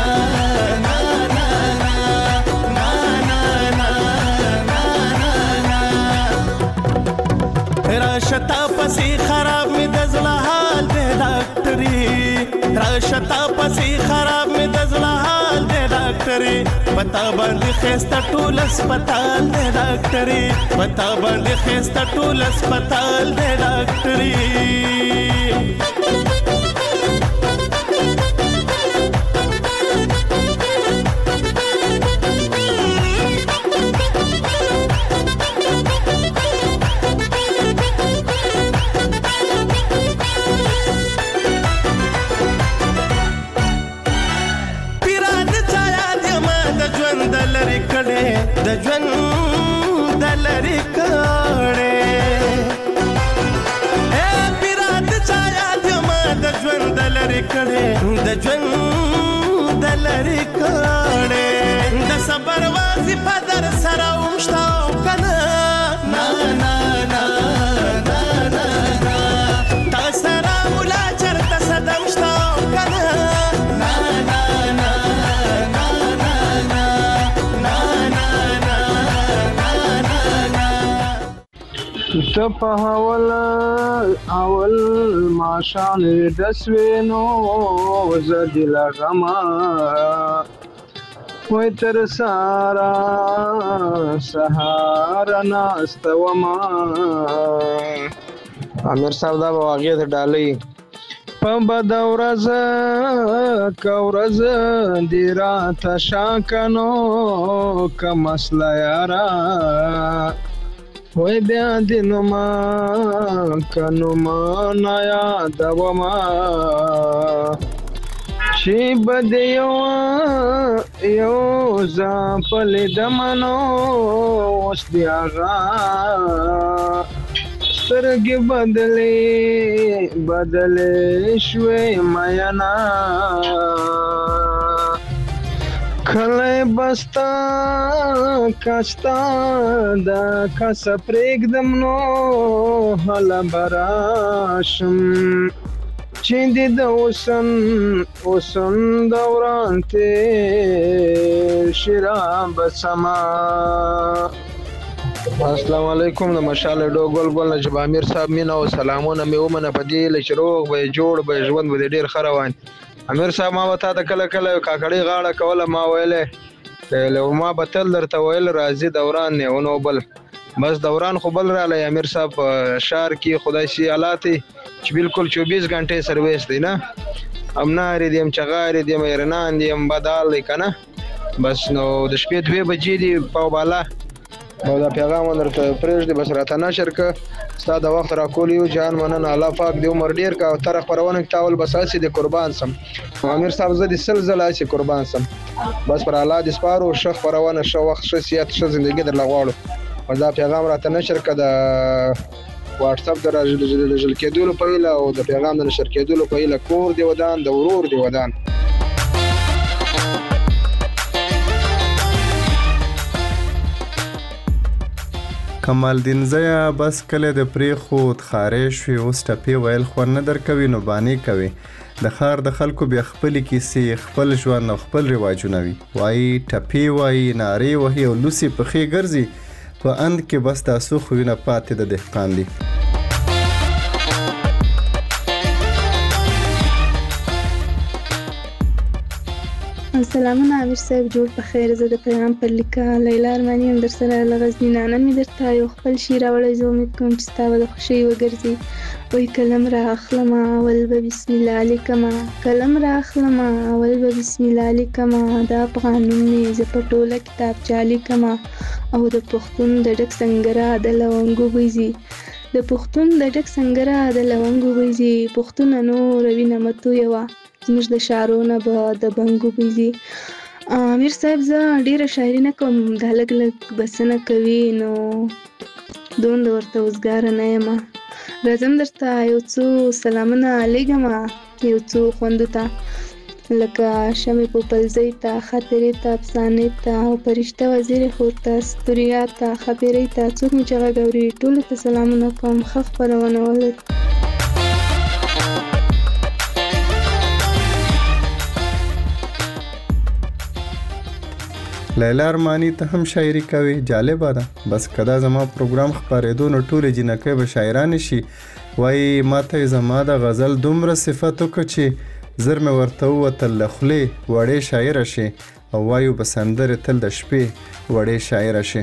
راشتا پسی خراب می دزلا حال دے ډاکټري راشتا پسی خراب می دزلا حال دے ډاکټري پتا باندې خسته ټول هسپتال دے ډاکټري پتا باندې خسته ټول هسپتال دے ډاکټري د ژوند د لری کړه اے پیرات چا یاد ما د ژوند د لری کړه د ژوند د لری کړه د صبر وظیفه در سره ومشتا کنه نا نا نا نا نا تا سره مولا چرته صدم شتا کنه نا نا نا ته په اول اول ماشان دسوینو زدی لغما وای تر سارا سهارا ناستوما. امیر صاحب دا به واقعیت ډالۍ په بد ورځ که ورځ دې راته شاکنو که مسله یاره وای بیا دې نوما که نوما نه یادومه چې به دې یو یو زه په لیدمه نو اوس دې هغه سترګې بدلې بدلې شوې مینا کله بستا کاستا د کاس پرېږدم نو هله براشم چې دې د اوسن اوسن دوران تېر شي را بسما. السلام علیکم. د مشال ډو ګل ګل نجیب امیر صاحب مینا او سلامونه مې ومنه په دې لچ روغ به جوړ به ژوند به ډیر ښه روان. امیر صاحب ما وتا ته کله کله کاکړی غاړه کوله ما ویلې له ما به تل درته ویل راځي دوران نه ونو بل بس دوران خو بل رالی. امیر صاحب شهر کې خدای سي حالاتي چې بالکل چوبیس غنټې سرویس دی نه امناري دیم چغاري دیم ایرنان دیم بدال دی کنه بس نو د شپې دوه بجې دی په بالا او دا پیغام درته پرېږدي بس راته نشر که ستا د وخت راکول یو جان مننه الله پاک دې عمر ډېر کا او تر خپرونه کې تاول بس هسې د قربان سم امیر صاحب زه دې سل ځله هسې قربان سم بس پر الله دې سپارو ښه خپرونه ښه وخت ښه صحت ښه زندګي درله غواړو. او دا پیغام راته نشر که د واټساپ د راژل کېدلو په هیله او د پیغام د نشر کېدلو په هیله کور دې ودان د ورور دې ودان. کمال دین زیا بس کله د پری خود خارش وي اوس ټپی ویل خو نه درکوي نو بانی کوي د خار د خلکو بیا خپل کیسې خپل ژوند او خپل رواجونه وي وای ټپی وای ناری وهي او لوسی په خې ګرځي په اند کې بس تاسو خو نه پاتې د دهقان دي. سلامونه امیر صاحب جوړ په خیر. زه د پیغام پر لیکه لیلا ارماني هم در سره له غزني نه نن مې درته یو خپل شعر راوړی زه امید کوم چې ستا به د خوښۍ وګرځي. وایي قلم را اخلمه اول به بسم الله لیکمه قلم را اخلمه اول به بسم الله لیکمه د افغان نوم مې زه په ټوله کتابچه لیکمه او د پښتون د ډک سنګره د لونګو بویځي د پښتون د ډک سنګره د لونګو بویځي پښتونه نور وینه مه تویوه زموږ د شعرونه به د بنګو بویځي. امیر صاحب زه ډیره شاعري نه کوم دا لږ لږ بسنه کوي نو دومره ورته وزګاره نه یم. راځم درته یو څو سلامونه لیږمه یو څو خوندو ته لکه شمې پوپلزۍ ته خاطرې ته افسانې ته او فرشته وزیرې خور ته ستوریا ته خپیرۍ ته څوک مې چې غږ اوري ټولو ته سلامونه کوم ښه خپرونه ولرئ. لیلا ارمانی ته هم شاعري کوي جالبه ده بس کدا زما پروګرام خپرېدو نو ټولې جنکۍ به شاعرانې شي. وایي ما ته زما د غزل دومره صفت وکړه چې زر مې ورته ووتل له خولې وړې شاعره شي او وایو به سندرې تل د شپې وړې شاعره شي.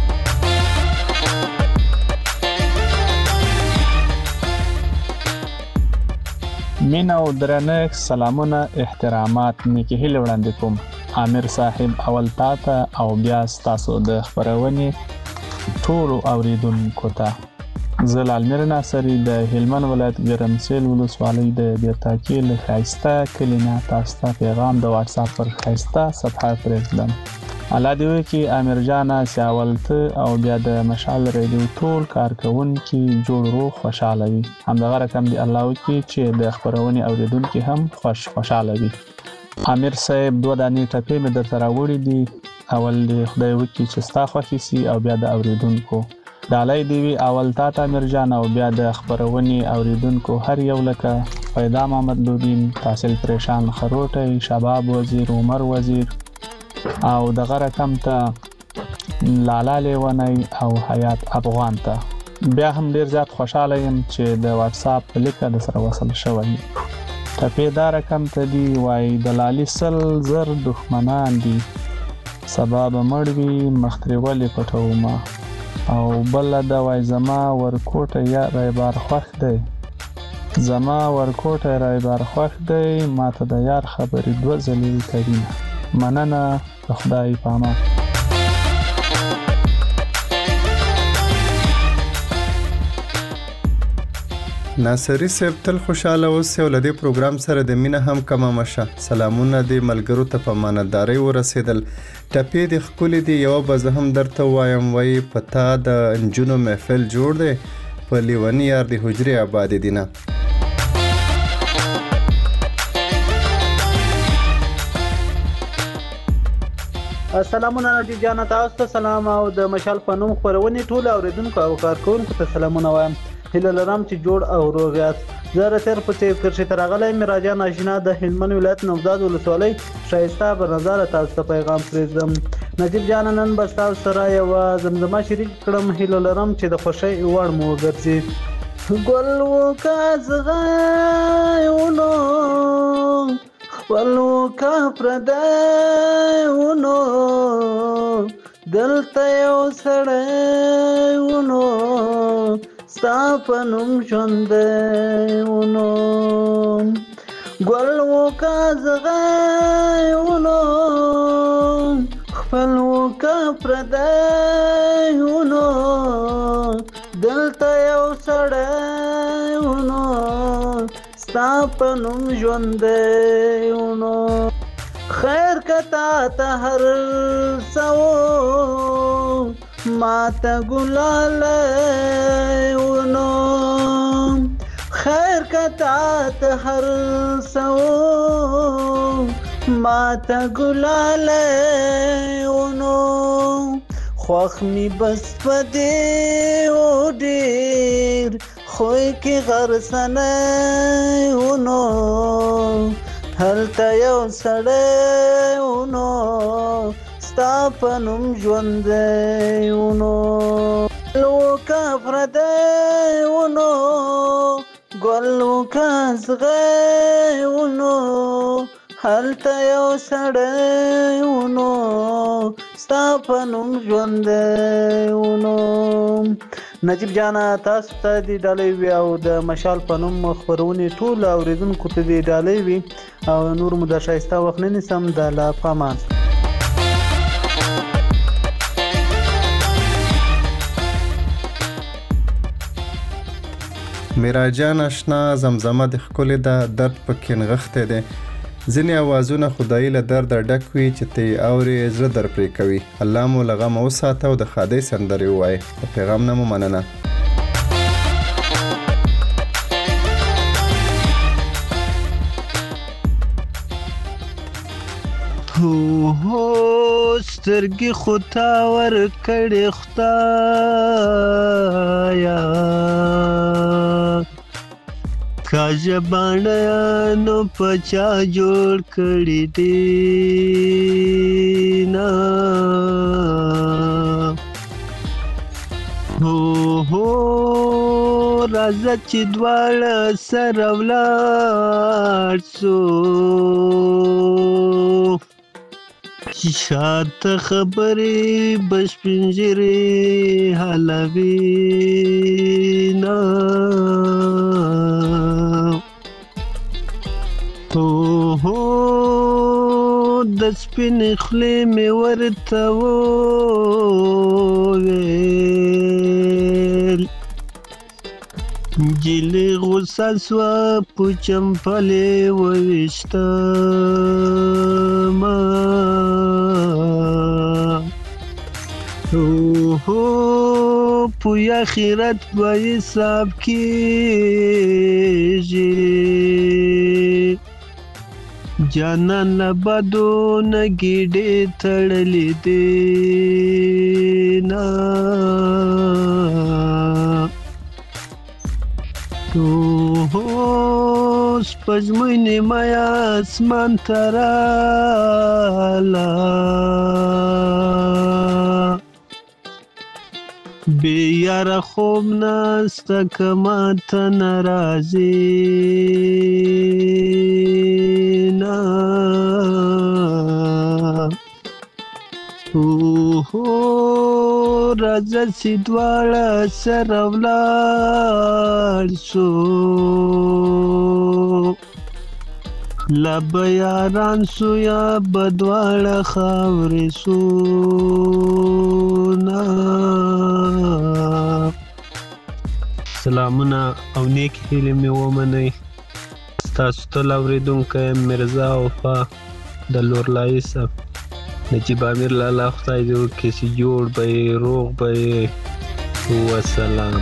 مینه او درنښت سلامونه احترامات نیکی هیله وړاندې کوم امیر صاحب اول تاته او بیا ستاسو د خبرونې ټولو اوریدونکو ته. زه لالمیر ناصري د هلمند ولایت ګرمسیل ولسوالۍ د بیرتاکي له ښایسته کلي نه تاسو ته پیغام د واتساپ پر ښایسته صفحه پرېږدم. الله دې وکړي امیر جانه چې اول ته او بیا د مشعل ریډیو ټول کارکوونکي جوړ روغ خوشحاله وي. همدغه رقم دې الله وکړي چې د خبرونې اوریدونکي هم خوش خوشحاله وي. امیر صاحب دوه دانې ټپې مې درته راوړي دي. اول دې خدای وکړي چې ستا خوښې سي او بیا د اوریدونکو ډالۍ دې وي. اول تا ته امیر جان او بیا د خبرونې اوریدونکو هر یو لکه فیدا محمد لودین تحصیل پریشان خروټی شباب وزیر عمر وزیر او دغه رقم ته لالا لیونی او حیات افغان ته بیا هم ډیر زیات خوشاله یم چې د واتس اپ په لیکه د سره وصل شوی. ټپې دا رقم ته دی وای د لالي سل زر دښمنان دي سبا به مړ وي مخ ترې ولې پټومه او بله ده وای زما ورکوټه یا رایبار خوښ دی زما ورکوټه رایبار خوښ دی ماته د یار خبرې دوه ځلې کوینه مننه د خدای په امان. ناصری صاحب تل خوشاله اوسئ او له دې پروګرام سره د مینه هم کمه مشه. سلامونه دې ملګرو ته په امانتدارۍ ورسېدل. ټپې دې ښکلې دي یوه به زه هم درته ووایم وایي په تا د نجونو محفل جوړ دی په لیوني یار د حجرې آبادې دي نه. سلامونه نجیب جانه تاسو ته سلام او د مشال په نوم خپرونې ټول اوریدونکو او کارکونکو ته سلامونه وایم. هیله لرم چې جوړ او روغ یاست. زه راتیر په تیر کرشي تر غلې مراجع ناشنا د هلمند ولایت نوزاد ولسوالۍ شایسته به نظر تاسو ته پیغام پرېږدم. نجیب جان نن به تاسو سره یو زمزمه شریک کړم. هیله لرم چې د خوشۍ وړ مو وګرځي. ګل وکازغایونو خپل وکا پردایونو دلته یو سړیونو ستا په نوم ژوندیونو ګل وکازغایونو خپل وکا پردایونو دلته یو سړیونو ستا په نوم ژوندیونو خیر کتا ته هر سو ماته ګلالیونو خیر کتا ته هر سو ماته ګلالیونو خوښ می بس پدې او ډېر خوی کې غرسنیونو هلته یو سړیونو ستا په نوم ژوندیونو لوکه پردیونو ګل وکه زغیونو هلته یو سړیونو ستا په نوم ژوندیونو. نجیب جانا تاسو ته د ډالۍ وي او د مشال په نوم خپرونې ټول اوریدونکو ته د ډالۍ وي او نور مو د ښایسته وخت نه نیسم د الله په امان. میراجان آشنا زمزمه د ښکلې ده درد پکې نغښتی دی ځینې اوازونه خدایي له درده ډک وي چې ته یې اورې زړه در پرې کوي. الله مو له غمه وساته او د ښادۍ سندرې ووایې. د پیغام نه مو مننه. هو هو سترګې خو تا ورکړې خدایه کاجه باڼه په چا جوړ کړي دي نه هو هو راځه چې دواړه سره ولاړ سو شاته خبرې بشپنجرې حالوي نه هو د سپینې خولې مې ورته وویل نجلۍ غوسه سوه په چمپلې وویشتمه هو په آخرت به حساب کېږي جانان له بدو نه ګېډې تړلې دي نه سپوږمۍ نیمه اسمان ته راله بی یار خوب نستا کمات نرازی نا اوه راځه چې دواړه سره ولاړ شو لا به یاران سو یا به دواړه خاورې سو نه سلامونه او نیک هیلې مې ومنئ ستاسو ټول اورېدونکی مرزا وفا د لورلایي صاحب نجیب امیر لالا خدای دې وکړي چې جوړ به یې روغ به یې وسلام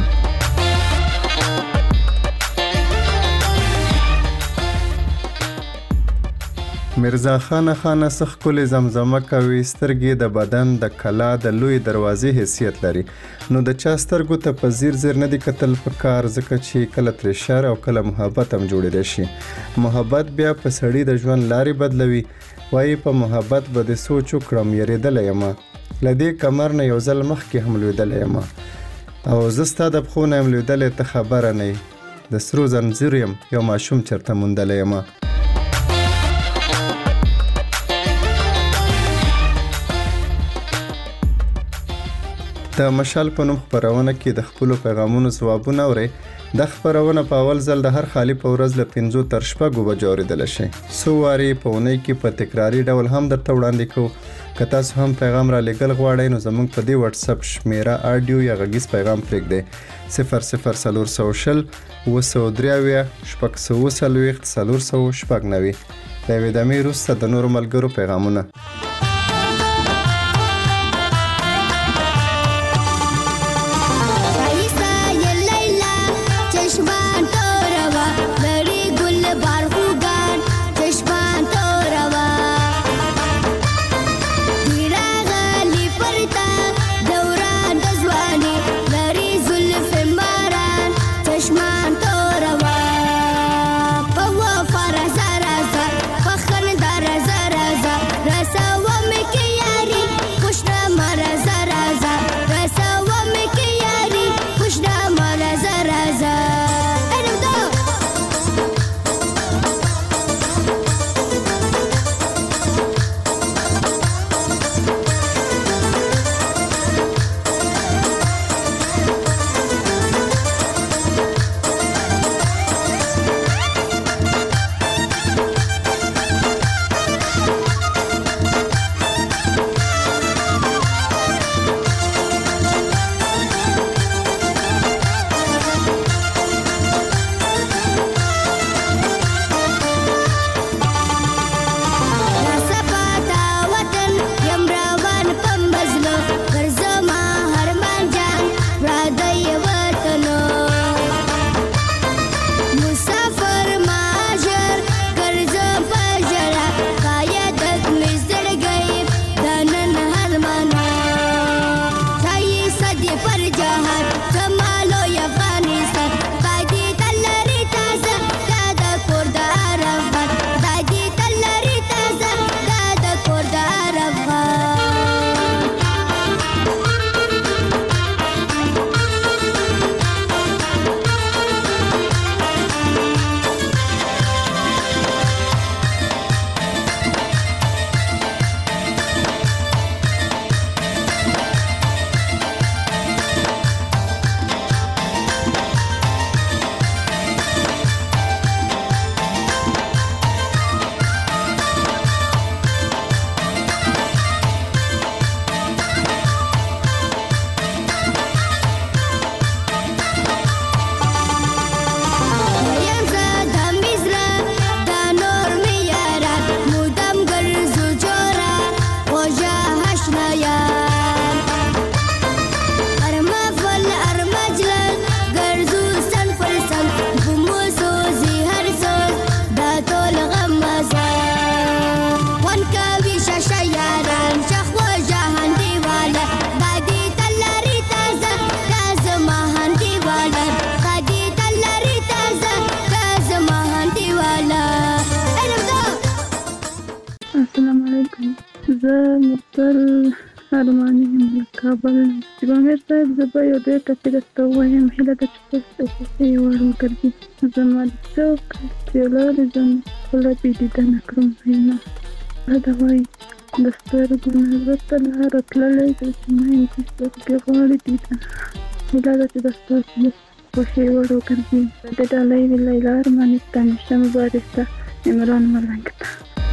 مرزا خان خان سخ کلی زمزمه کوي سترګې د بدن د کلا د لوی دروازې حیثیت لري نو د چا سترګو ته په زیر زیر نه دي کتل پکار ځکه چې کله تر شر او کله محبت هم جوړېدای شي محبت بیا په سړی د ژوند لارې بدلوي وایي په محبت به د سوچ وکړم یریدلی یم له دې کمر نه یو ځل مخکې هم لوېدلی یم او زه ستا د پښو نه یم لوېدلی ته خبره نه یې د سرو زنځیر یم یو ماشوم چېرته موندلی یم د مشال په نوم خپرونه کې د خپلو پیغامونو ځوابونه اورئ د خپرونه په اول ځل د هر خالی په ورځ له پنځو تر شپږو بجو اورېدلی شي څو وارې په اونۍ کې په تکراري ډول هم درته وړاندې کوو که تاسو هم پیغام را لیږل غواړئ نو زموږ په دې واتساپ شمیره آډیو یا غږیز پیغام پرېږدئ صفر صفر څلور سوه شل اوه سوه درې اویا شپږ سوه اوه څلوېښت څلور سوه شپږ نوي د یوې دمې وروسته د نورو ملګرو پیغامونه ارماني یم له کابل نه. نجیب امیر صاحب زه به یو دوې ټکي درته ووایم. هیله ده چې تاسو د خوښۍ وړ وګرځي. زما د څوک چې لارې ځم خپله بې دیدنه کړم وینا دا وایي د سترګو نظر ته لاره تللی ده چې میندې سترګې غواړي دیدن. هیله ده چې د ستاسو د خوښۍ وړ وګرځي. د ډالۍ وي لیلا ارماني ته همیشه مبارک ته عمران ملنګ ته.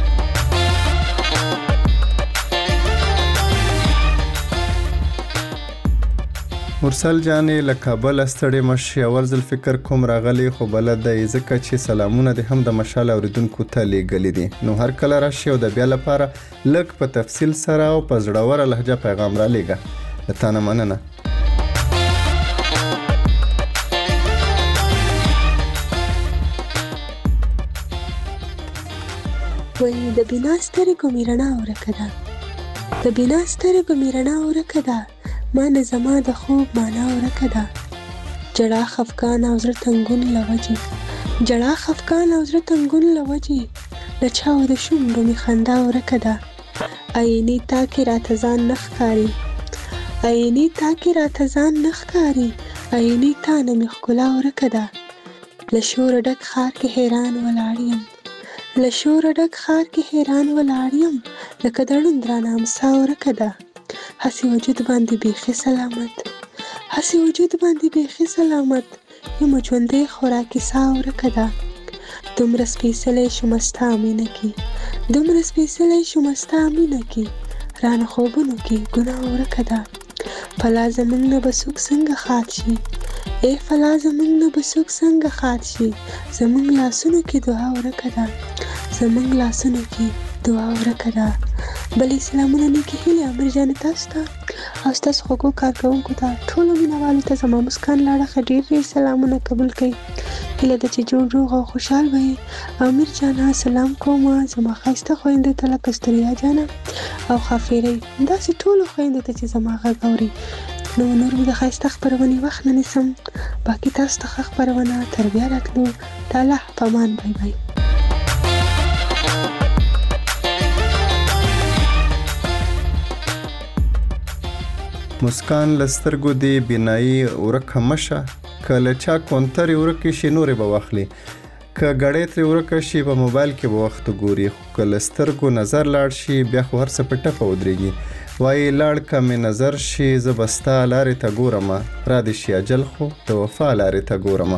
مرسل جانې له کابل ستړې مشي. اول ځل فکر کوم راغلی خو بلد دی ځکه چې سلامونه دې هم د مشال اوریدونکو ته لیږلي دي. نو هر کله راشي او د بیا لپاره لږ په تفصیل سره او په زړوره لهجه پیغام را لیږه. له تا نه مننه. وایي د بنا سترګو مې رڼا ورکه ده، د بنا سترګو مې رڼا ورکه ده، ما نه زما د خوب معنا ورکه ده. جړا خفګان او زړه تنګون له وجې، جړا خفګان او زړه تنګون له وجې له چاو د شونډو مې خندا ورکه ده. عیني تا کې راته ځان نه ښکاري، عیني تا کې راته ځان نه ښکاري، عیني تا نه مې ښکلا ورکه ده. له شوره ډک ښار کې حیران ولاړ یم، له شوره ډک ښار کې حیران ولاړ یم، لکه د ړوند رانه امسا ورکه ده. هسې وجود باندې بیخي سلامت، هسې وجود باندې بیخي سلامت، یم ژوندی خوراکي سا ورکه ده. دومره سپېڅلی شومه ستا مینه کې، دومره سپېڅلی شومه ستا مینه کې، رانه خوبونو کې ګناه ورکه ده. فلا زمونږ نه به څوک څنګه خات شي، ای فلا زمونږ نه به څوک څنګه خات شي، زمونږ لاسونو کې دعا ورکه ده، زمونږ لاسونو کې دعا ورکه ده. بلې سلامونه نیکې هیلې امیر جانې تاسو ته او ستاسو خوږو کارکوونکو ته، ټولو مینهوالو ته زما مسکان له اړخه ډېر ډېر سلامونه قبول کړئ. هیله ده چې جوړ روغ او خوشحال به یې. امیر جانه سلام کوم زما ښایسته خویندو ته لکه ستړیا جانه او ښافیرۍ، داسې ټولو خویندو ته چې زما غږ اوري. نو نور مې د ښایسته خپرونې وخت نه نیسم، باقي تاسو ته ښه خپرونه تر بیا راتلو. د الله په امان. بای بای. مسکان لسترګو دی بینایی ورکه مشه، که له چا کونترې ورکې شي نورې به واخلي، که ګړۍ ترې ورکه شي په موبایل کې به وخت ګوري، خو که له سترګو نظر لاړ شي بیا خو هر څه په ټپه ودرېږي. وایي لاړ که مې نظر شي زه به ستا لارې ته ګورمه، را دې شي اجل خو د وفا لارې ته ګورمه.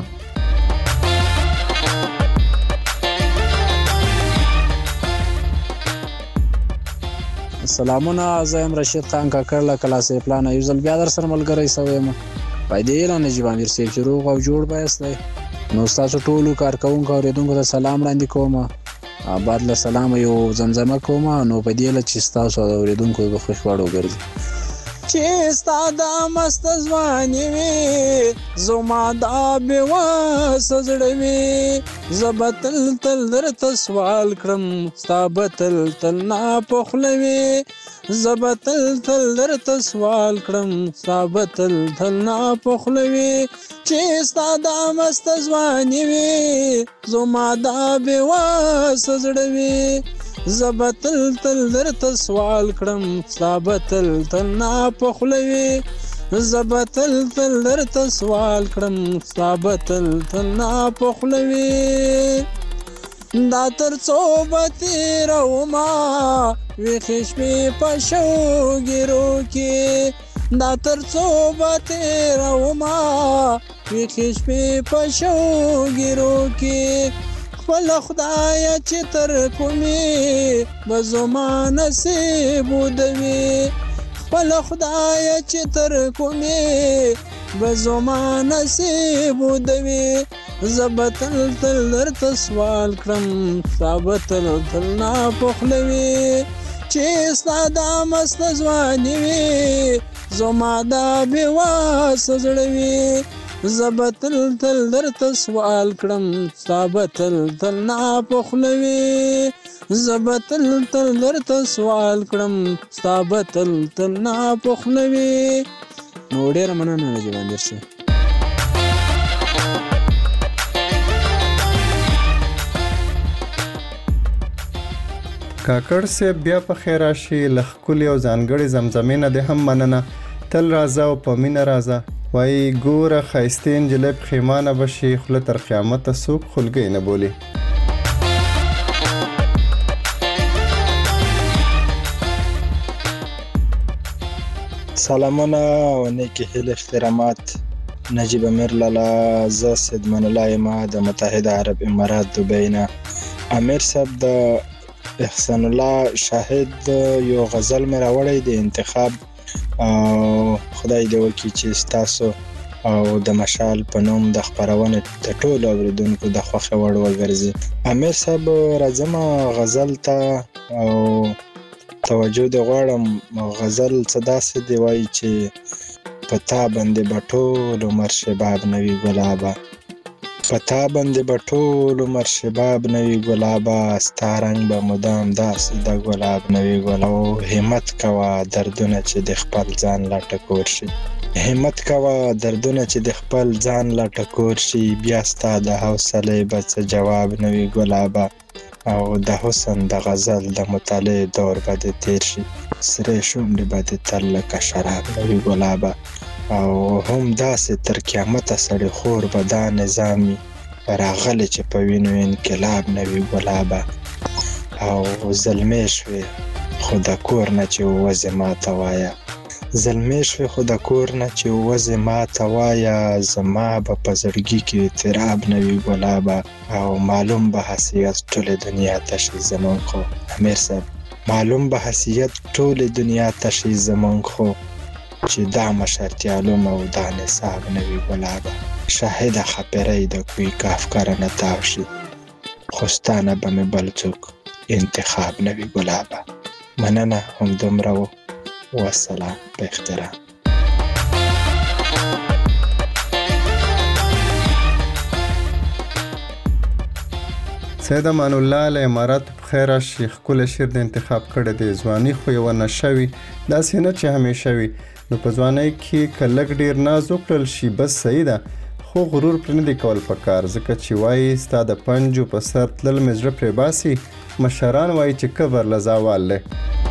سلامونه، زه یم رشید خان کاکړ له کلاسې پلانه. یو ځل بیا در سره ملګری سوی یم. فایدې له نجیب امیر صاحب چې روغ او جوړ بایست دی. نو ستاسو ټولو کارکوونکو اورېدونکو ته سلام وړاندې کوم، بعد له سلامه یو زمزمه کوم، نو په دې له چې ستاسو د اورېدونکو د خوښ وړ وګرځي. چې ستا دا مست ځواني وي زما دا بېوسه زړه وي، زه به تل تل درته سوال کړم ستا به تل تل ناپخله وي، زه به تل تل درته سوال کړم ستا به تل تل ناپخله وي. چې ستا دا مست ځواني وي زما دا بېوسه زړه وي، زه به تل تل درته سوال کړم ستا به تل تل ناپخله وي، زه به تل تل درته سوال کړم ستا به تل تل ناپخله وي. دا تر څو به تېرومه ویښې شپې په شوګیرو کې، دا تر څو به تېرومه ویښې شپې په شوګیرو کې، خپل خدایه چې تر کومې به زما نصیب ودوي، خپل خدایه چې تر کومې به زما نصیب ودوي، زه به تل تل درته سوال کړم ستا به تل تل ناپخله وي. چې ستا دا مست ځواني وي زما دا بېوسه زړه وي، زه به تل تل درته سوال کړم ستا به تل تل ناپخله وي، زه به تل تل درته سوال کړم ستا به تل تل ناپخله وي. نو ډېره مننه نجیب امیر صاحب. کاکړ صاحب بیا په خیر راشي له ښکلې او ځانګړې زمزمې نه دې هم مننه. تل راځه او په مینه راځه. وایي ګوره ښایستې نجلۍ پښیمانه به شي خوله تر قیامته څوک خولګۍ نه بولي. سلامونه او نیکې هیلې احترامات. نجیب امیر لالا، زه سید من الله یم د متحده عرب امارات دوبۍ نه. امیر صاحب د احسان الله شاهد یو غزل مې راوړی د انتخاب، او خدای دې وکړي چې ستاسو او د مشال په نوم د خپرونې د ټولو اورېدونکو د خوښې وړ وګرځي. امیر صاحب راځم غزل ته او توجه دې غواړم. غزل څه داسې دی وایي چې په تا باندې به ټول عمر شباب نه وي ګلابه، په تا باندې به ټول عمر شباب نه وي ګلابه، ستا رنګ به مدام داسې د ګلاب نه وي ګلابه. همت کوه دردونه چې د خپل ځان لا ټکور شي، همت کوه دردونه چې د خپل ځان لا ټکور شي، بیا ستا د حوصلې به څه جواب نه وي ګلابه. او د حسن د غزل د مطالعې دور به دې تیر شي، سرې شونډې به دې تل لکه شراب نه وي ګلابه. او هم داسې تر قیامته سړی خور به دا نظام وي راغلی چې په وینو انقلاب نه وي ګلابه. او زلمې شوې خو د کور نه چې ووځې ما ته وایه، زلمې شوې خو د کور نه چې ووځې ما ته وایه، زما به په زړګي کې اضطراب نه وي ګلابه. او معلوم به حیثیت ټولې دنیا ته شي زمونږ خو امیر صاحب، معلوم به حیثیت ټولې دنیا ته شي زمونږ خو چې دا مشرتیالوم او دا نصاب نه وي ګلابه. شاهده خپرۍ د کوی کافکره نه تاو شي، خو ستا نه به مې بل څوک انتخاب نه وي ګلابه. مننه همدومره و، والسلام په احترام. سید امان الله له امارات په خیر راشي. ښکلی شعر د انتخاب کړی دی. ځواني خو یوه نشه وي، داسې نه چې همیشه وي. نو په ځوانۍ کې که لږ ډېر ناز وکړل شي بس صحیح ده، خو غرور پرې نه دی کول پکار، ځکه چې وایي ستا د پنجو په سر تلل مې زړه پرې باسي. مشران وایي چې کبر له زوال دی.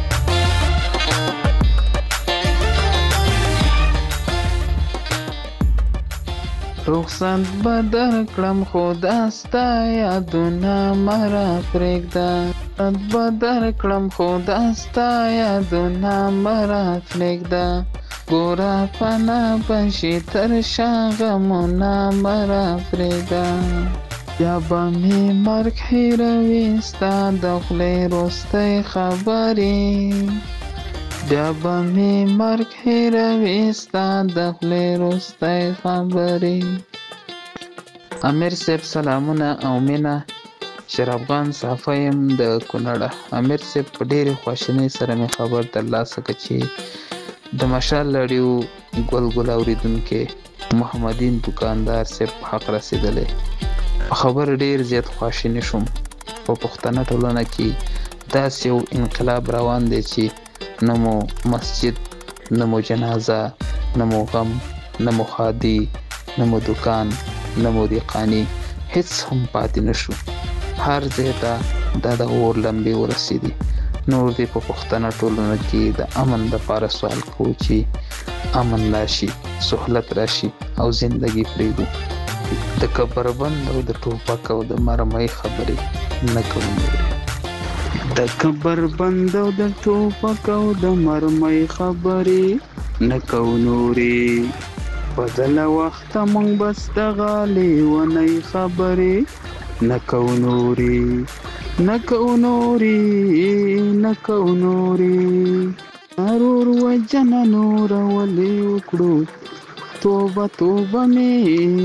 رخصت به درکړم خو دا ستا یادونه مه راپرېږده، رخصت به درکړم خو دا ستا یادونه مه راپرېږده، ګوره پناه به شي تر شا غمونه مه راپرېږده، یا به مې مرګ هېروي ستا د خولې وروستۍ خبرې، بیا به مې مرګ هېروي ستا د خولې وروستۍ خبرې. امیر صاحب سلامونه او مینه. شیر افغان صافه یم د کونړه. امیر صاحب په ډېرې خواشینۍ سره مې خبر ترلاسه کړ چې د مشال راډیو ګل ګل اورېدونکی محمدین دوکاندار صاحب په حق رسېدلی. په خبر ډېر زیات خواشینی شوم. په پښتنه ټولنه کې داسې یو انقلاب روان دی چې نه مو مسجد، نه مو جنازه، نه مو غم، نه مو خادي، نه مو دکان، نه مو دیقاني، هیڅ هم پاتې نشو. هر ځای ته دا د اور لمبې ورسېدي. نور دې په پښتنه ټولنه کې د امن دپاره سوال کوو چې امن راشي، سهولت راشي او زندګي پرېږدو. د کبربند او د ټوپک او د مرمۍ خبرې نه کوو نورې. د کبربند او د ټوپک او د مرمۍ خبرې نه کوو نورې. بدله وخته موږ بس دغه لیونۍ خبرې نه کوو نورې، نه کوو نورې، نه کوو نورې. ضرور وجنه نوره ولې وکړو توبه توبه مې،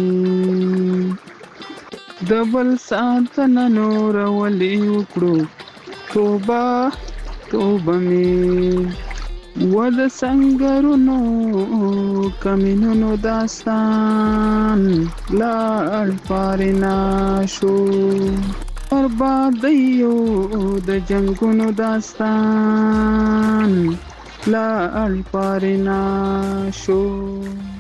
د بل ساتنه نوره ولې وکړو توبه توبه مې. و د سنګرونو کمینونو داستان لاړ پارنا شو، بربادیو د جنگونو داستان لاړ پارنا شو.